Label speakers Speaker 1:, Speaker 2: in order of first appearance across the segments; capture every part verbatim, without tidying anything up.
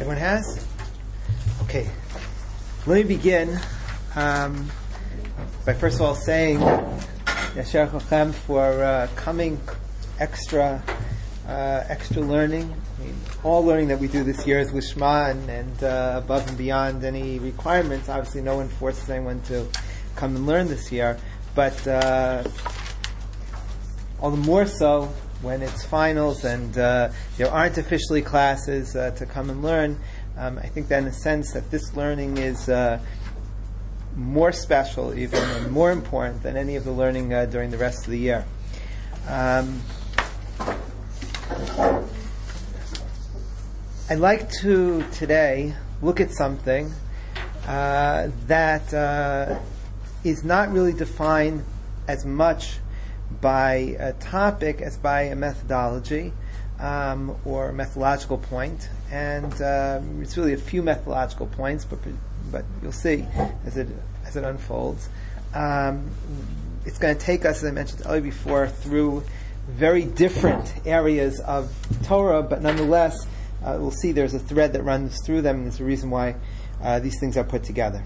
Speaker 1: Everyone has? Okay. Let me begin um, by first of all saying Yasher Chachem for uh, coming extra uh, extra learning. I mean, all learning that we do this year is lishma and, and uh, above and beyond any requirements. Obviously, no one forces anyone to come and learn this year, but uh, all the more so when it's finals and uh, there aren't officially classes uh, to come and learn. Um, I think that in a sense that this learning is uh, more special even and more important than any of the learning uh, during the rest of the year. Um, I'd like to today look at something uh, that uh, is not really defined as much by a topic as by a methodology um, or a methodological point, and um, it's really a few methodological points, but but you'll see as it as it unfolds. Um, it's going to take us, as I mentioned earlier before, through very different areas of Torah, but nonetheless, uh, we'll see there's a thread that runs through them, and there's a reason why uh, these things are put together.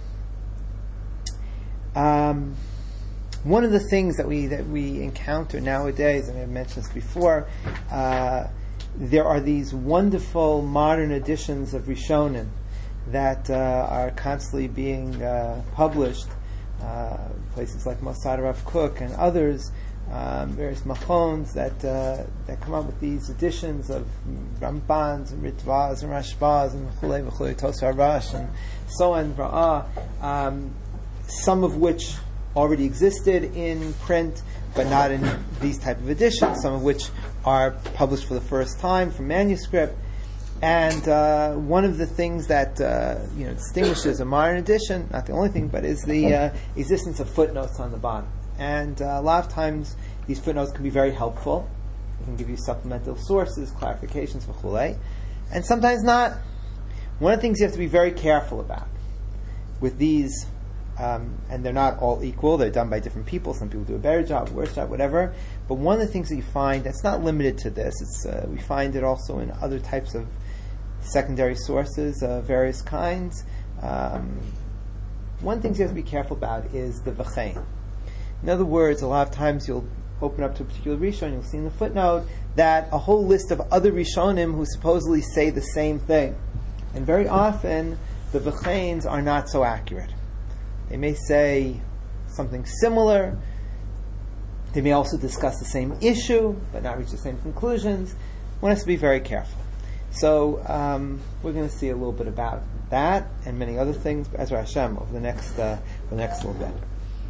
Speaker 1: Um, One of the things that we that we encounter nowadays, and I've mentioned this before, uh, there are these wonderful modern editions of Rishonim that uh, are constantly being uh, published. Uh, places like Mosad Rav Kook and others, um, various machons that uh, that come up with these editions of Rambans and Ritvas and Rashbas and Chulei v'Chulei Tosar Rash and so on, Ra'ah, um, some of which already existed in print, but not in these type of editions, some of which are published for the first time from manuscript. And uh, one of the things that uh, you know distinguishes a modern edition, not the only thing, but is the uh, existence of footnotes on the bottom. And uh, a lot of times these footnotes can be very helpful. They can give you supplemental sources, clarifications, v'chulei, and sometimes not. One of the things you have to be very careful about with these, Um, and they're not all equal. They're done by different people. Some people do a better job, worse job, whatever. But one of the things that you find that's not limited to this. It's uh, we find it also in other types of secondary sources of various kinds. Um, one thing you have to be careful about is the v'chein. In other words, a lot of times you'll open up to a particular Rishon, you'll see in the footnote that a whole list of other Rishonim who supposedly say the same thing, and very often the v'cheins are not so accurate. They may say something similar. They may also discuss the same issue, but not reach the same conclusions. One has to be very careful. So um, we're going to see a little bit about that and many other things, Ezra Hashem, over the next uh, the next little bit.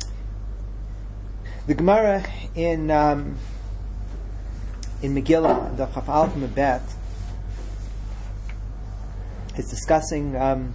Speaker 1: The Gemara in um, in Megillah, the Chaf Aleph Mebet, is discussing Um,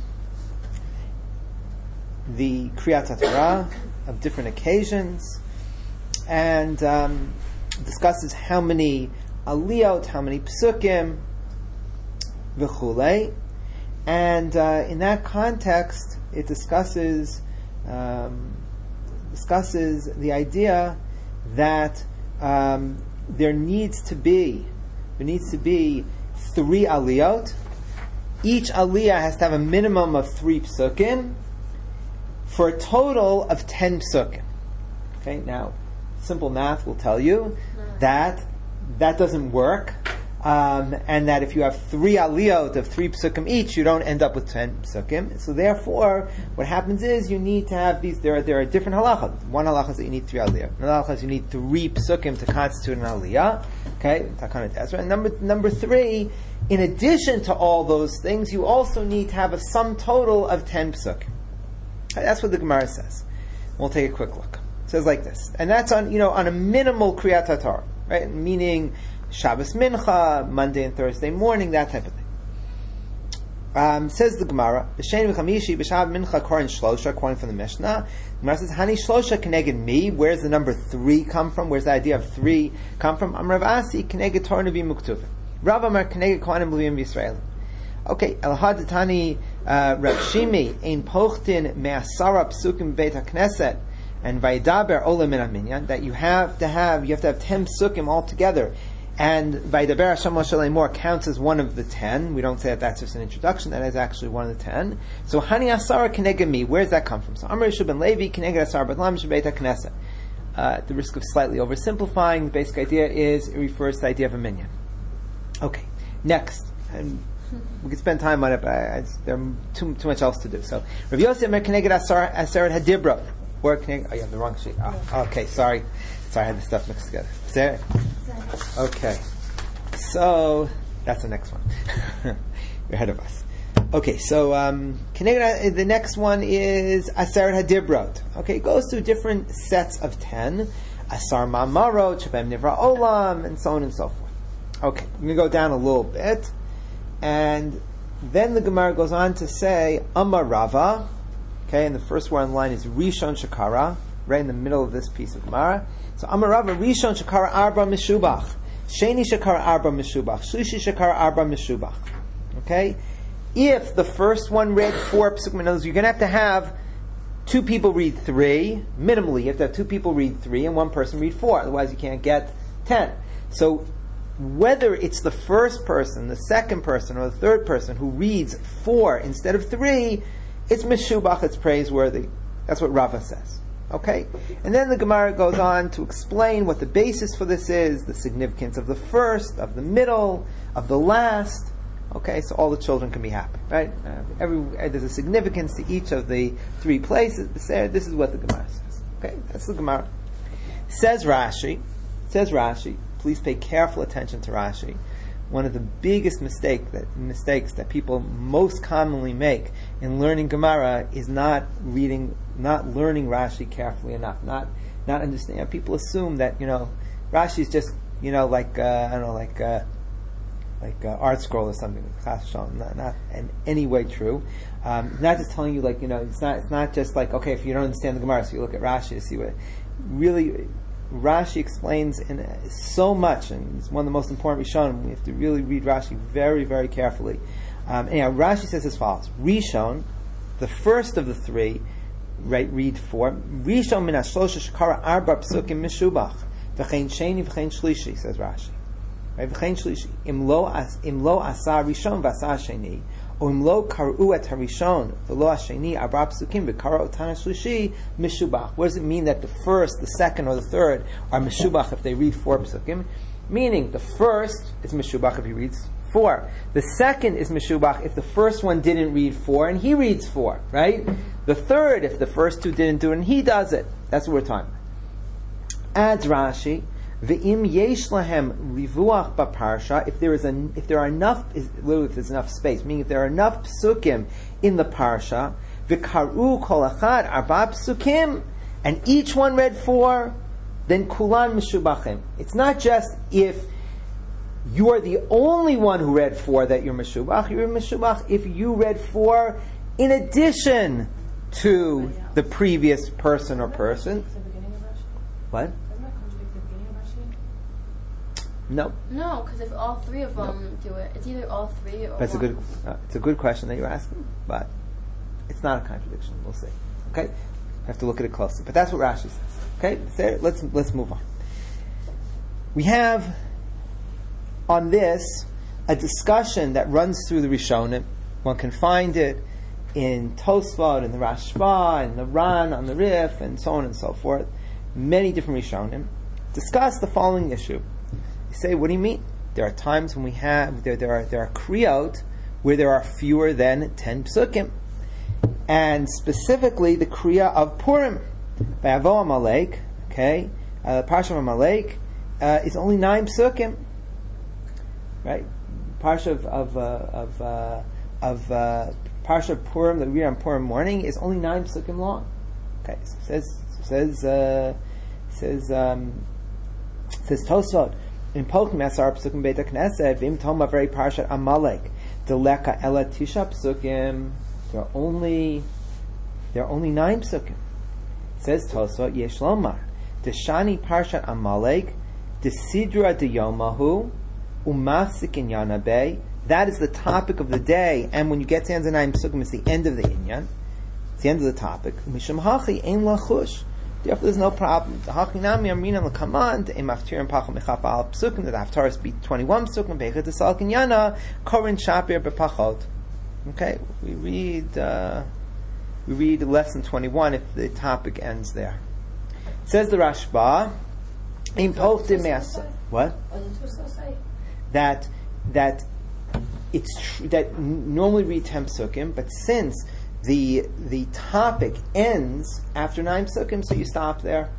Speaker 1: the Kriyat HaTorah of different occasions, and um, discusses how many aliyot, how many psukim, v'chulei, and uh, in that context, it discusses um, discusses the idea that um, there needs to be there needs to be three aliyot. Each aliyah has to have a minimum of three psukim, for a total of ten psukim. Okay, now, simple math will tell you that that doesn't work, um, and that if you have three aliyot of three psukim each, you don't end up with ten psukim. So therefore, what happens is you need to have these. There are there are different halachas. One halacha is that you need three aliyot. Another halacha is you need three psukim to constitute an aliyah. Okay, Takanat Ezra. And number number three, in addition to all those things, you also need to have a sum total of ten psukim. That's what the Gemara says. We'll take a quick look. It says like this, and that's on you know on a minimal Kriyat HaTorah, right? Meaning Shabbos Mincha, Monday and Thursday morning, that type of thing. Um, says the Gemara, B'Sheni v'Chamishi b'Shabbos Mincha Korin Shlosha, quoting from the Mishnah. The Gemara says, Hani Shlosha Keneged Mi. Where's the number three come from? Where's the idea of three come from? Am Rav Asi Keneged Torah Nevi Muktuvim. Rav Amar Keneged Kohanim Levim Yisraelim. Okay, Elahad Tani Rav Shimi Ein Pochtin Me'asara Psukim Beit HaKnesset and Vaydaber Olam Min HaMinyan, that you have to have you have to have ten psukim altogether And Vaydaber Hashem Moshe Lemor counts as one of the ten. We don't say that that's just an introduction. That is actually one of the ten. So Hani Asara Keneged Mi. Where does that come from? So Amr Yeshua ben Levi Keneged Asara Batlam Shebeit HaKnesset. Uh, at the risk of slightly oversimplifying, the basic idea is it refers to the idea of a minyan. Okay, next. And we could spend time on it, but I, I, there's too, too much else to do. So Rav Yosef Mer Keneged Asara Aseret Hadibra. Or Keneged, oh, you have the wrong sheet. Oh, okay, sorry. Sorry, I had the stuff mixed together. Sarah? Okay. So, that's the next one. You're ahead of us. Okay, so um, the next one is Aseret Hadibrot. Okay, it goes through different sets of ten. Asar Mamarot, Shabem Nivra Olam, and so on and so forth. Okay, I'm going to go down a little bit. And then the Gemara goes on to say, Amar Rava. Okay, and the first one in line is Rishon Shakara, right in the middle of this piece of Gemara. So Amar Rava, Rishon Shakara Arba Mishubach. Sheni Shakara Arba Mishubach. Shlishi Shakara Arba Mishubach. Okay? If the first one read four psukim, in other words, you're going to have to have two people read three. Minimally, you have to have two people read three and one person read four. Otherwise, you can't get ten. So, whether it's the first person, the second person, or the third person who reads four instead of three, it's Mishubach, it's praiseworthy. That's what Rava says. Okay? And then the Gemara goes on to explain what the basis for this is, the significance of the first, of the middle, of the last. Okay, so all the children can be happy, right? Uh, every, uh, there's a significance to each of the three places. This is what the Gemara says. Okay, that's the Gemara. Says Rashi, says Rashi, please pay careful attention to Rashi. One of the biggest mistake that, mistakes that people most commonly make in learning Gemara is not reading, not learning Rashi carefully enough, not not understanding. People assume that, you know, Rashi is just, you know, like, uh, I don't know, like, uh, like uh, Art Scroll or something. Not, not in any way true. Um, not just telling you, like, you know, it's not it's not just like, okay, if you don't understand the Gemara, so you look at Rashi to see what really Rashi explains in uh, so much, and it's one of the most important Rishonim. We have to really read Rashi very, very carefully. Um, anyhow, Rashi says as follows: Rishon, the first of the three, right? Read four. Rishon min hashlosha shekara arba psukim mishubach v'chein sheni v'chein shlishi, says Rashi. Right? V'chein shlishi im lo as im lo asa rishon v'asa sheni, or im lo karu et harishon v'lo hasheni arba psukim v'kara otana shlishi mishubach. What does it mean that the first, the second, or the third are mishubach if they read four psukim? Meaning the first is mishubach if he reads four. The second is mishubach if the first one didn't read four and he reads four, right? The third if the first two didn't do it and he does it. That's what we're talking about. Adds Rashi, Ve'im yesh lahem rivuach b'parsha, if there is a, if there are enough, literally if there's enough space, meaning if there are enough psukim in the parsha, v'karu kol achad arba psukim, and each one read four, then kulan mishubachim. It's not just if you are the only one who read four that you're mishubach. You're mishubach if you read four in addition to the previous person or person. What? No.
Speaker 2: No, because if all three of them no. do it, it's either all three or
Speaker 1: That's
Speaker 2: one.
Speaker 1: a good. Uh, it's a good question that you're asking, but it's not a contradiction. We'll see. Okay, I have to look at it closely. But that's what Rashi says. Okay, so let's let's move on. We have on this a discussion that runs through the Rishonim. One can find it in Tosfot, in the Rashba, in the Ran, on the Rif, and so on and so forth. Many different Rishonim discuss the following issue. They say, what do you mean? There are times when we have, there, there are there are kriyot where there are fewer than ten psukim. And specifically the kriya of Purim. By Avo Amalek, okay, uh, Parsha of Amalek uh, is only nine psukim. Right? Parsha of, of, uh, of, uh, of uh, Parsha of Purim that we read on Purim morning is only nine psukim long. Okay, so it says, says, uh, says, um, says Tosfot, in Pokim Asar Psukim Beit HaKnesset, V'im Toma V'rei Parshat Amalek, Deleka Ela Tisha Psukim, there are only, there are only nine psukim. It says Tosfot, Yesh Lomar, Deshani Parshat Amalek, Desidra De Yomahu, Umafsik in Yanabe, that is the topic of the day, and when you get to end of nine psukim, it's the end of the inyan, it's the end of the topic. Mishum Hachi Ein Lachush, Therefore, there's no problem. The Hachinami Amrina L'Kaman, the Imaftir and Pacham Mechaf Al Psukim, the Haftaras be twenty-one Psukim, Beichet the Salkin Yana, Korin Shapir Bepachot. Okay, we read, uh, we read lesson twenty-one if the topic ends there. Says the Rashba, in Poch de Measa. What? That, that it's tr- that n- normally read ten Psukim, but since the the topic ends after nine psukim, so you stop there,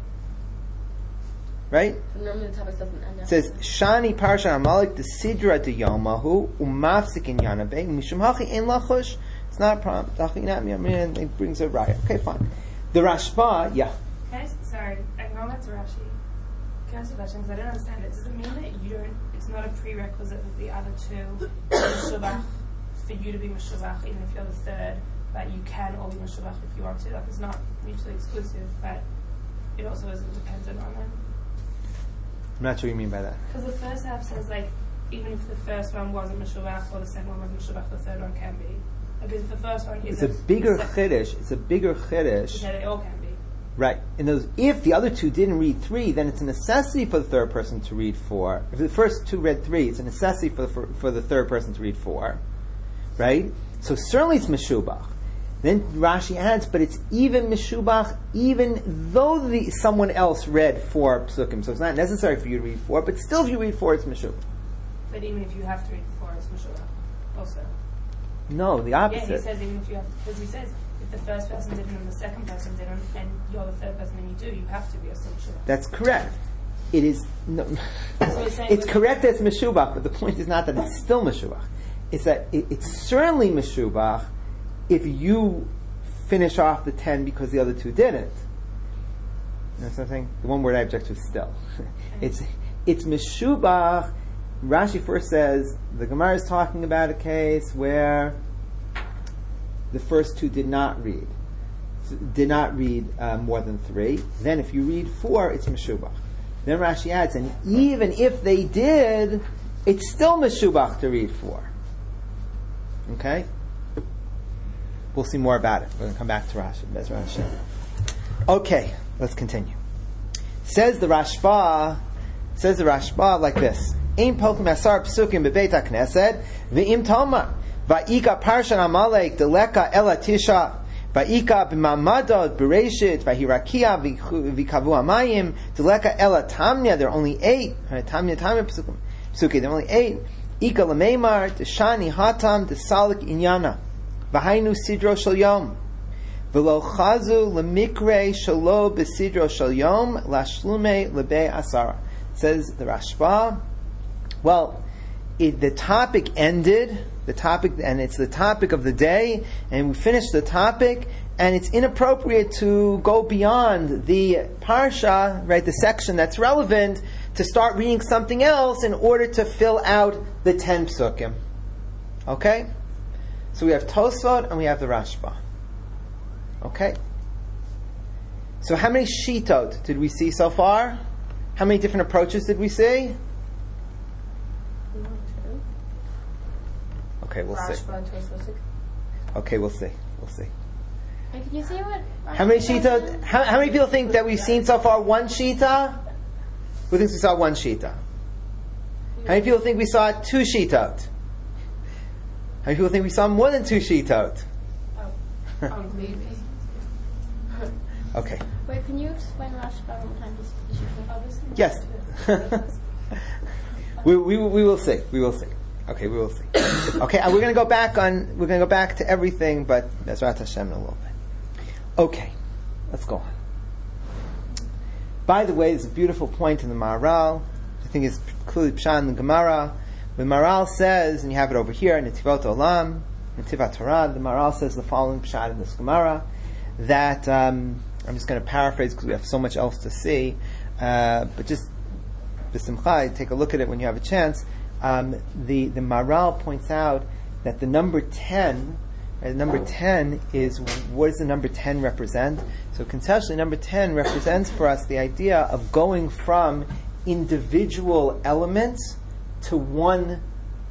Speaker 1: right?
Speaker 2: So normally the topic doesn't end.
Speaker 1: It says Shani Parsha Amalek the Sidra de Yomahu Umafsik in Yanabe Mishum Hachi in Lachush. It's not a problem. It brings a riot. Okay, fine. The Rashba, yeah.
Speaker 3: Can I, sorry, I'm going back to Rashi. Can I ask a question? Because I don't understand it. Does it mean that you don't? It's not a prerequisite with the other two Meshubach for you to be Meshubach, even if you're the third. But you can all be Meshubach if you want to. Like, it's not mutually exclusive, but it also isn't dependent on them.
Speaker 1: I'm not sure what you mean by that.
Speaker 3: Because the first half says, like, even if the first one wasn't Meshubach or the second one wasn't Meshubach, the third one can be. Because if the first one
Speaker 1: It's
Speaker 3: is
Speaker 1: a bigger chiddush. It's a bigger chiddush.
Speaker 3: that they all can be.
Speaker 1: Right. In those, if the other two didn't read three, then it's a necessity for the third person to read four. If the first two read three, it's a necessity for the, for, for the third person to read four. Right? So certainly it's Meshubach. Then Rashi adds, but it's even Meshubach, even though the, someone else read four psukim. So it's not necessary for you to read four, but still if you read four, it's Meshubach.
Speaker 3: But even if you have to read four, it's Meshubach also.
Speaker 1: No, the opposite.
Speaker 3: Yeah, he says even if you have, because he says if the first person didn't and the second person didn't, and you're the third person and you do, you have to be a Meshubach.
Speaker 1: That's correct. It is, no,
Speaker 3: so it's,
Speaker 1: it's correct that it's Meshubach, but the point is not that it's still Meshubach. It's that it, it's certainly Meshubach if you finish off the ten because the other two didn't. You know what I'm saying? The one word I object to is still. it's it's Meshubach. Rashi first says, the Gemara is talking about a case where the first two did not read. Did not read uh, more than three. Then if you read four, it's Meshubach. Then Rashi adds, and even if they did, it's still Meshubach to read four. Okay? We'll see more about it. We're going to come back to Rashi. That's Rashi. Okay, let's continue. Says the Rashba, says the Rashba like this. Ein pokim asar psukim bebeit hakneset ve'im talma va'ika parshan amalek deleka ela tisha va'ika b'mamadot b'reishit va'hirakia v'kavu amayim deleka ela tamnia. There are only eight. Tamnia tamnia psukim. Psukim. There are only eight. Ika lemeimar deshani hatam desalik inyana. V'hainu sidro shel yom, v'lo chazu lemikre shelo b'sidro shel yom lashlume lebe asara. Says the Rashba. Well, it, the topic ended. The topic, and it's the topic of the day, and we finished the topic, and it's inappropriate to go beyond the parsha, right? The section that's relevant, to start reading something else in order to fill out the ten psukim. Okay. So we have Tosfot and we have the Rashba. Okay? So how many shitot did we see so far? How many different approaches did we see? Okay, we'll see. Okay, we'll see. We'll see.
Speaker 2: Wait, can you say what?
Speaker 1: How many shitot? How, how many people think that we've seen so far one shita? Who thinks we saw one shita? How many people think we saw two shitot? How many people think we saw more than two shitot?
Speaker 2: Oh, um, maybe.
Speaker 1: Okay.
Speaker 2: Wait, can you explain Rashba one more time?
Speaker 1: Yes. we, we we will see. We will see. Okay, we will see. Okay, we're going to go back on. We're going to go back to everything, but Bezrat Hashem in a little bit. Okay, let's go on. By the way, there's a beautiful point in the Maharal. I think it's clearly Pshat in the Gemara. The Maharal says, and you have it over here, Netivot Olam, Netivat Torah, the Maharal says the following Pshat in this Gemara, that, um, I'm just going to paraphrase because we have so much else to see, uh, but just, b'simcha, take a look at it when you have a chance. Um, the, the Maharal points out that the number ten, right, the number ten is, what does the number ten represent? So conceptually, number ten represents for us the idea of going from individual elements to one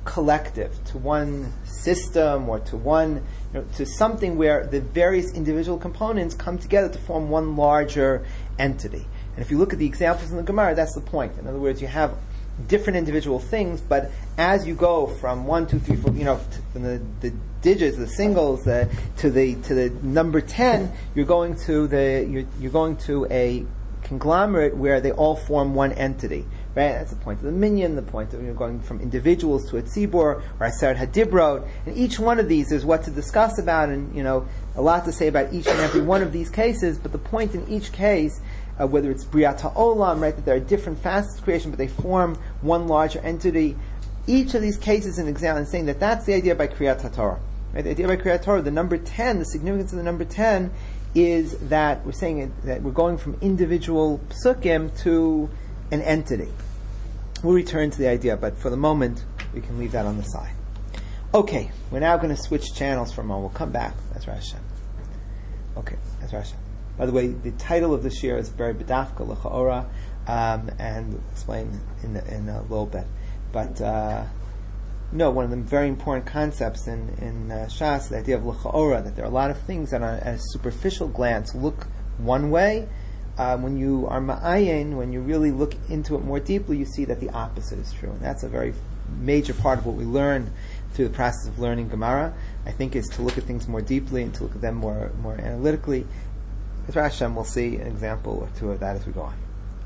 Speaker 1: collective, to one system, or to one, you know, to something where the various individual components come together to form one larger entity. And if you look at the examples in the Gemara, that's the point. In other words, you have different individual things, but as you go from one, two, three, four, you know, t- from the, the digits, the singles, uh, to the to the number ten, you're going to the you're, you're going to a conglomerate where they all form one entity. Right? That's the point of the minyan, the point of, you know, going from individuals to a tzibur or aseret hadibrot. And each one of these is what to discuss about, and, you know, a lot to say about each and every one of these cases. But the point in each case, uh, whether it's Briat HaOlam, right, that there are different facets of creation, but they form one larger entity. Each of these cases is an example, and saying that that's the idea by Kriyat HaTorah. Right? The idea by Kriyat HaTorah, the number ten, the significance of the number ten is that we're saying it, that we're going from individual psukim to an entity. We'll return to the idea, but for the moment, we can leave that on the side. Okay, we're now going to switch channels for a moment. We'll come back. That's Hashem. Okay, that's Hashem. By the way, the title of this year is Beri B'Dafka L'Cha'ora, um, and we'll explain in, the, in a little bit. But, uh, no, one of the very important concepts in, in uh, Shas, the idea of L'Cha'ora, that there are a lot of things that, on a superficial glance, look one way. Uh, when you are ma'ayin, when you really look into it more deeply, you see that the opposite is true. And that's a very major part of what we learn through the process of learning Gemara, I think, is to look at things more deeply and to look at them more more analytically. With Hashem, we'll see an example or two of that as we go on.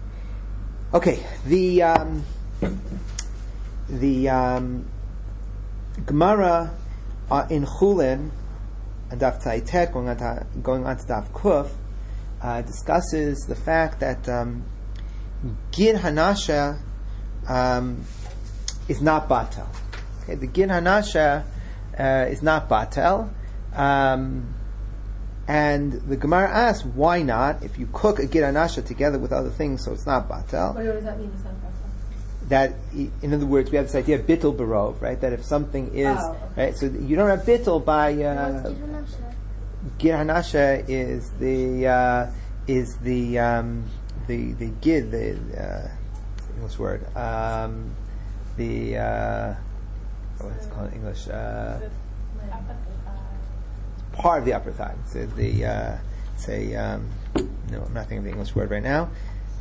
Speaker 1: Okay, the um, the um, Gemara uh, in Chulin, and Daf Tzaitet, going on to, going on to Daf Kuf, Uh, discusses the fact that um, Gid Hanasha um, is not Batel. Okay, the Gid Hanasha uh, is not Batel. Um, and the Gemara asks, why not? If you cook a Gid Hanasha together with other things, so it's not Batel.
Speaker 2: What does that mean, it's not Batel?
Speaker 1: That, in other words, we have this idea of Bittul Barov, right? That if something is,
Speaker 2: oh, okay.
Speaker 1: right? So you don't have Bittul by... Uh, Gid Hanasha is the uh, is the um, the the gid, the uh, English word, um, the uh, what's it called in English? Uh, part of the upper thigh. So the uh, say um, no, I'm not thinking of the English word right now.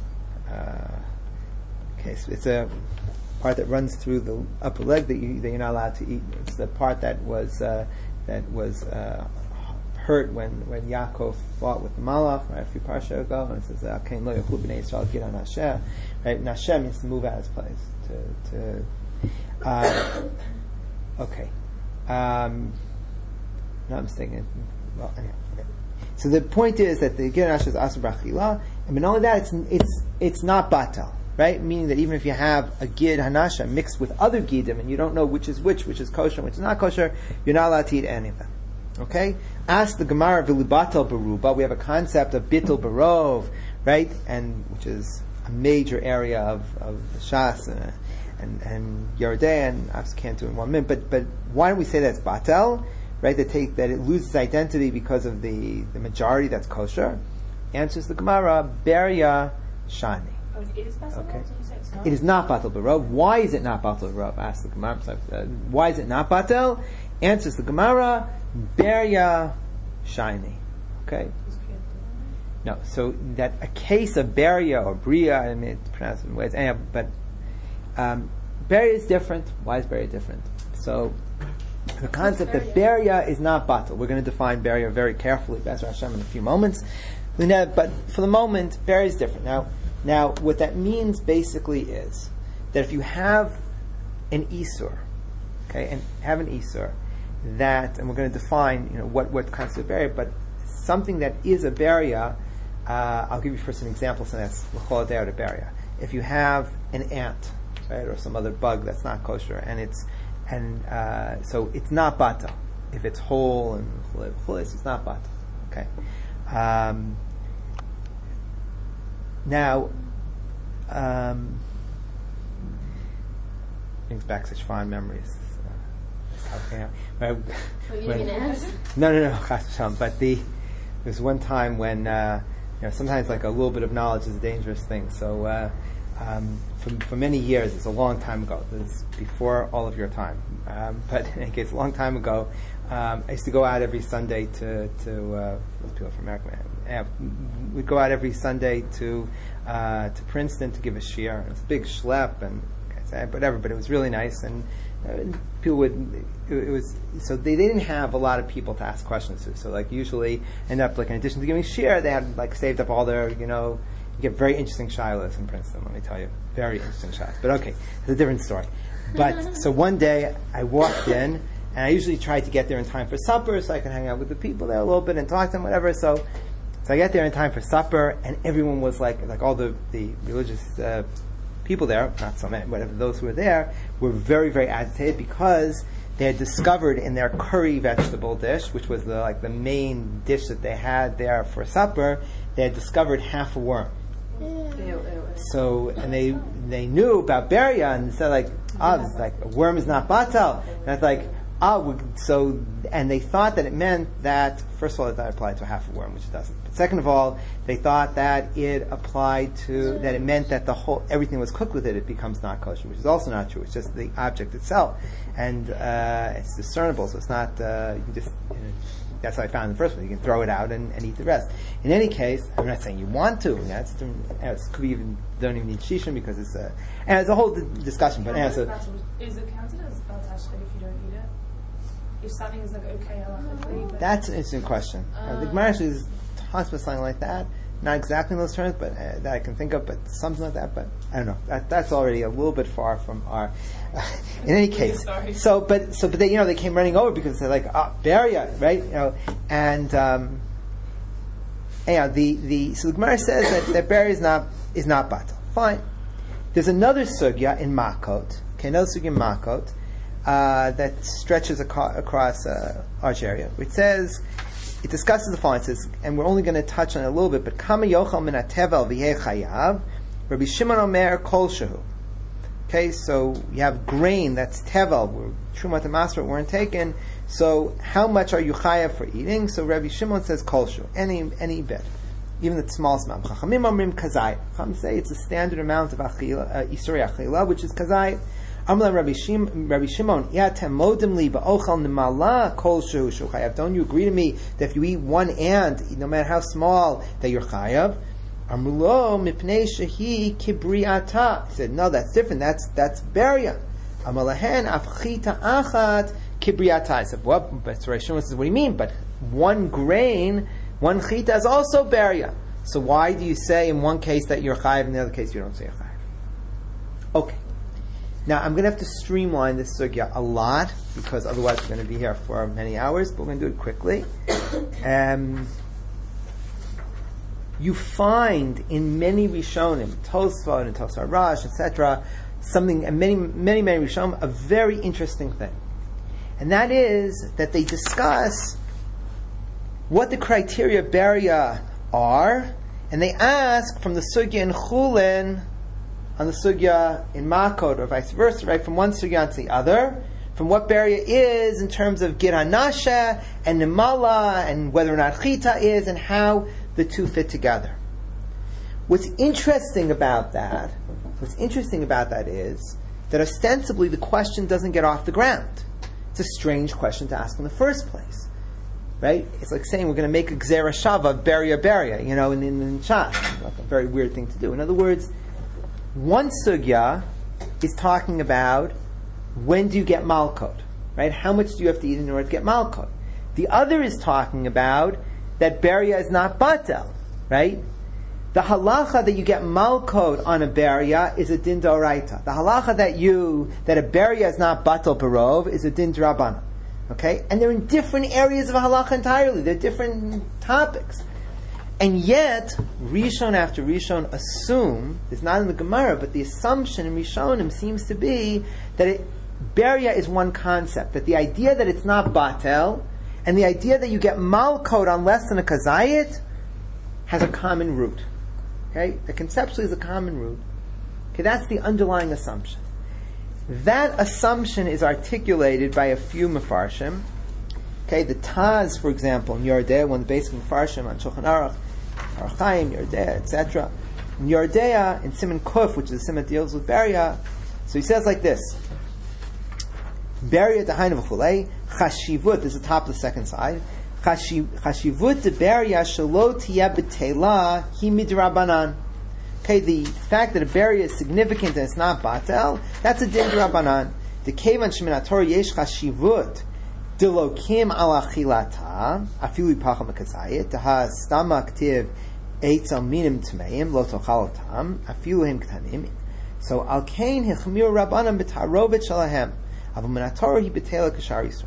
Speaker 1: Uh, okay, so it's a part that runs through the upper leg that you that you're not allowed to eat. It's the part that was uh, that was. Uh, hurt when, when Yaakov fought with the Malach, right, a few parsha ago, and it says, "Kain lo yochlu b'nei Yisrael gid hanasheh." Right, nasheh means to move out of his place. To, to uh, okay, um, no, I'm mistaken. Well, anyway, okay. So the point is that the gid hanasheh is asur b'achila, and not only that, it's it's it's not batal, right? Meaning that even if you have a gid hanasha mixed with other gidim, and you don't know which is which, which is kosher, and which is not kosher, you're not allowed to eat any of them. Okay? Ask the Gemara v'libatel baruba. We have a concept of bittul barov, right? And which is a major area of, of the Shas and and, and Yerodei, and I can't do it in one minute. But but why don't we say that it's batel, right? That take that it loses identity because of the, the majority that's kosher. Answers the Gemara beria shani.
Speaker 3: Oh, it is batel.
Speaker 1: Okay.
Speaker 3: Did you say it's not?
Speaker 1: It is not batel barov. Why is it not batel barov? Ask the Gemara. Uh, why is it not batel? Answers the Gemara. Beria shiny. Okay? No, so that a case of Beria or Bria, I mean, it's pronounced in ways, anyhow, but um, Beria is different. Why is Beria different? So the concept that Beria is not batel. We're going to define Beria very carefully, Be'ezer Hashem, in a few moments. But for the moment, Beria is different. Now, now, what that means basically is that if you have an Isur, okay, and have an Isur, that, and we're going to define, you know, what, what constitutes a beria, but something that is a beria, uh, I'll give you first an example, so that's l'chol adei or beria. If you have an ant, right, or some other bug that's not kosher, and it's, and, uh, so it's not batel. If it's whole and chulis, it's not batel. Okay. Um, now, um, brings back such fond memories. Okay. When,
Speaker 2: What are you gonna ask?
Speaker 1: No, no, no, chas v'shalom. But the there was one time when uh, you know sometimes like a little bit of knowledge is a dangerous thing. So uh, um, for, for many years. It's a long time ago. It's before all of your time. Um, but in any case, a long time ago, um, I used to go out every Sunday to, to uh, those people from America, uh, we'd go out every Sunday to uh, to Princeton to give a shiur. It's a big schlep and whatever, but it was really nice, and uh, people would, it, it was, so they, they didn't have a lot of people to ask questions to, so like usually end up, like in addition to giving shiur, they had like saved up all their, you know, you get very interesting shilas in Princeton, let me tell you, very interesting shilas, but okay, it's a different story. But, so one day, I walked in, and I usually try to get there in time for supper, so I can hang out with the people there a little bit and talk to them, whatever, so, so I get there in time for supper, and everyone was like, like all the, the religious, uh, people there, not so many, whatever, those who were there, were very, very agitated because they had discovered in their curry vegetable dish, which was the like the main dish that they had there for supper, they had discovered half a worm. Ew, ew, ew. So, and they they knew about beria, and said like, ah, oh, it's like a worm is not batal, and it's like, ah, oh, so, and they thought that it meant that, first of all, it thought it applied to half a worm, which it doesn't. But second of all, they thought that it applied to, that it meant that the whole, everything was cooked with it, it becomes not kosher, which is also not true. It's just the object itself. And, uh, it's discernible, so it's not, uh, you can just, you know, that's how I found in the first one. You can throw it out and, and eat the rest. In any case, I'm not saying you want to. That's the, it could be even, don't even need shishim because it's a, and it's a whole d- discussion. But yeah, so,
Speaker 3: is it counted as baltashka if you don't eat it? If something is like okay halachically?
Speaker 1: That's an interesting question. Uh, uh, the Gemara actually talks about something like that. Not exactly in those terms, but uh, that I can think of, but something like that. But I don't know. That, that's already a little bit far from our. Uh, in any case, so but so but they you know they came running over because they're like ah oh, beria, right, you know, and um, yeah the the so the Gemara says that, that beria is not is not batal. Fine. There's another sugya in Makot. Okay, another sugya in Makot uh, that stretches aco- across uh, Algeria, which says. It discusses the following. It says, and we're only going to touch on it a little bit, but Kama Yochel min hatevel v'yeh chayav, Rabbi Shimon Omer kol shehu. Okay, so you have grain that's tevel, where Trumat and Masrat weren't taken, so how much are you chayav for eating? So Rabbi Shimon says kol shehu, any, any bit, even the smallest amount. Chachamim omrim kazayit. Chachamim say it's a standard amount of achila, uh, isuri achila, which is kazayit. Amla Rabbi Shimon, Rabbi Shimon, yatem modim li ba'ochal nimala kol shehu chayav. Don't you agree to me that if you eat one ant, no matter how small, that you're chayav? Amrulo mipnei shehi kibriata. He said, no, that's different. That's that's beria. Amalahen afchita achat kibriata. I said, well, but Rabbi Shimon says, what do you mean? But one grain, one chita is also beria. So why do you say in one case that you're chayav, in the other case you don't say you're chayav? Okay. Now, I'm going to have to streamline this sugya a lot, because otherwise we're going to be here for many hours, but we're going to do it quickly. Um, you find in many Rishonim, Tosfot and Tosar Rosh, et cetera, something, and many, many, many Rishonim, a very interesting thing. And that is that they discuss what the criteria of beria are, and they ask from the sugya in Chulin, on the sugya in Makot, or vice versa, right, from one sugya to the other, from what beria is in terms of Gid HaNasha and Nimala, and whether or not Chita is, and how the two fit together. What's interesting about that, what's interesting about that is that ostensibly the question doesn't get off the ground. It's a strange question to ask in the first place, right? It's like saying we're going to make a Gzera Shava, beria beria, you know, in in, in Shas. Like a very weird thing to do. In other words, one sugya is talking about when do you get malkot, right? How much do you have to eat in order to get malkot? The other is talking about that beria is not batel, right? The halacha that you get malkot on a beria is a din d'oraita. The halacha that you that a beria is not batel barov is a din d'rabbanan. Okay, and they're in different areas of halacha entirely. They're different topics. And yet, Rishon after Rishon assume, it's not in the Gemara, but the assumption in Rishonim seems to be that it, beria is one concept, that the idea that it's not batel, and the idea that you get malkot on less than a kazayit, has a common root. Okay? That conceptually is a common root. Okay, that's the underlying assumption. That assumption is articulated by a few mefarshim. Okay, the Taz, for example, in Yordeh, one of the basic mefarshim on Shulchan Aruch, Aruch Chaim, Yordeh, et cetera. In Yordea, in Siman Kuf, which is the Siman that deals with Beria, so he says like this: Beria dehainu v'chulei chashivut. This is the top of the second side. Chashivut de Beria shelo tiyeh b'teila hi midrabanan. Okay, the fact that a Beria is significant and it's not batel, that's a din drabanan. The kevan shemin Torah yesh chashivut delokim ala chilata afilu pacham mekazayit daha stama ktiv eitzal minim tmeim lo tochalotam afilu him ktanim. So al kain hechmir rabbanan b'tarovet shalahem avu min Torah hi b'teila kashar yisrael.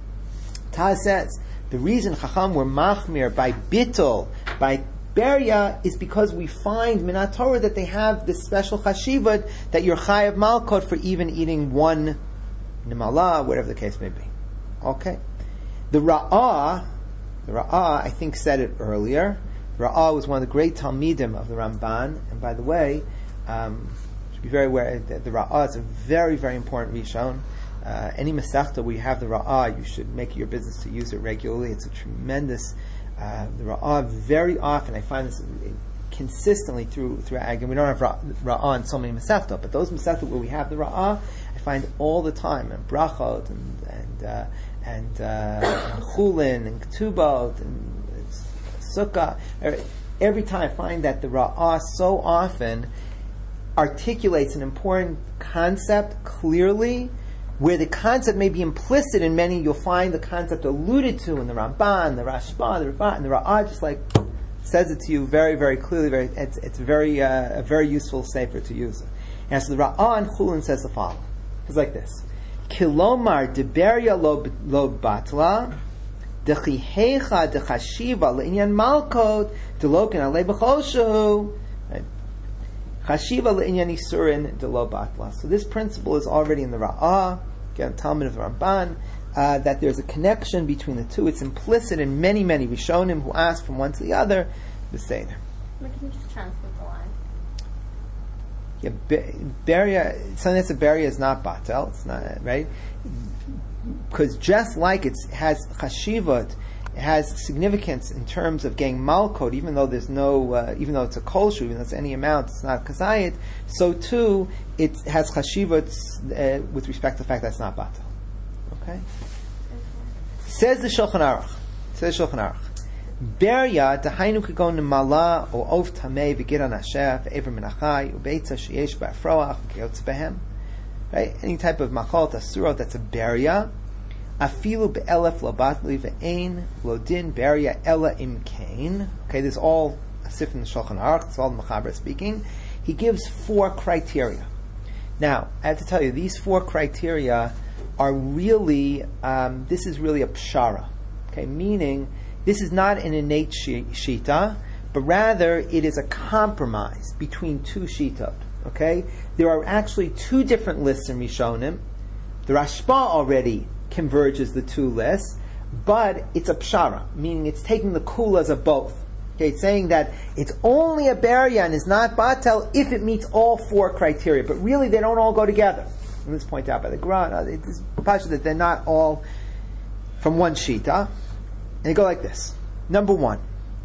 Speaker 1: Taz says the reason Chacham were machmir by bittul, by Beria, is because we find Minat Torah that they have this special chashivut that you're chayav malkot for even eating one nimala, whatever the case may be. Okay, the Ra'ah, the Ra'ah, I think said it earlier. Ra'ah was one of the great Talmidim of the Ramban, and by the way, um, you should be very aware that the Ra'ah is a very, very important Rishon. Uh, any Masechta where you have the Ra'ah, you should make it your business to use it regularly. It's a tremendous. Uh, the Ra'ah, very often, I find this consistently through through Ag, and we don't have Ra- Ra'ah in so many Masechta, but those Masechta where we have the Ra'ah, I find all the time, and Brachot, and and uh, and uh, Chulin, and Ketubot, and Sukkah, every time I find that the Ra'ah so often articulates an important concept clearly, where the concept may be implicit in many, you'll find the concept alluded to in the Ramban, the Rashba, the Rafat, and the Ra'ah just like says it to you very, very clearly. Very, it's it's very uh, a very useful sefer to use. And so the Ra'ah in Chulin says the following: it's like this: Kilomar deberia lo lo batla, dechihecha dechashiva leinyan malkot delokin alei b'choshu. Chashiva le'inyan isurin de lo batla. So this principle is already in the Ra'ah, again, Talmud of the Ramban, uh, that there's a connection between the two. It's implicit in many, many Rishonim who ask from one to the other the Seder.
Speaker 2: But can you just translate the line?
Speaker 1: Yeah, Beria, something that's a Beria is not batel. It's not, right? Because just like it has chashivot, it has significance in terms of getting malkot, even though there's no, uh, even though it's a kolshu, even though it's any amount, it's not kazayit. So too, it has chashivot uh, with respect to the fact that it's not batel. Okay? Okay. Says the Shulchan Aruch. Says the Shulchan Aruch. Beria dahainu kagon mala o ov tamei v'giran asher v'ever minachai ubeitza sheyesh ba'afroach v'kiyotz behem. Right? Any type of machal tasurot that's a beria. Afilu be'elef lo batli ve'ein lo din beria ela im kain. Okay, this is all a sif in the Shulchan Aruch. It's all the Mechaber speaking. He gives four criteria. Now, I have to tell you, these four criteria are really, um, this is really a pshara. Okay, meaning this is not an innate shita, but rather it is a compromise between two shitot. Okay, there are actually two different lists in Rishonim. The Rashba already converges the two lists, but it's a pshara, meaning it's taking the kulas of both. Okay, it's saying that it's only a beria and is not batel if it meets all four criteria, but really they don't all go together. And this is pointed out by the Gemara. It's pasha that they're not all from one shita. And they go like this. Number one,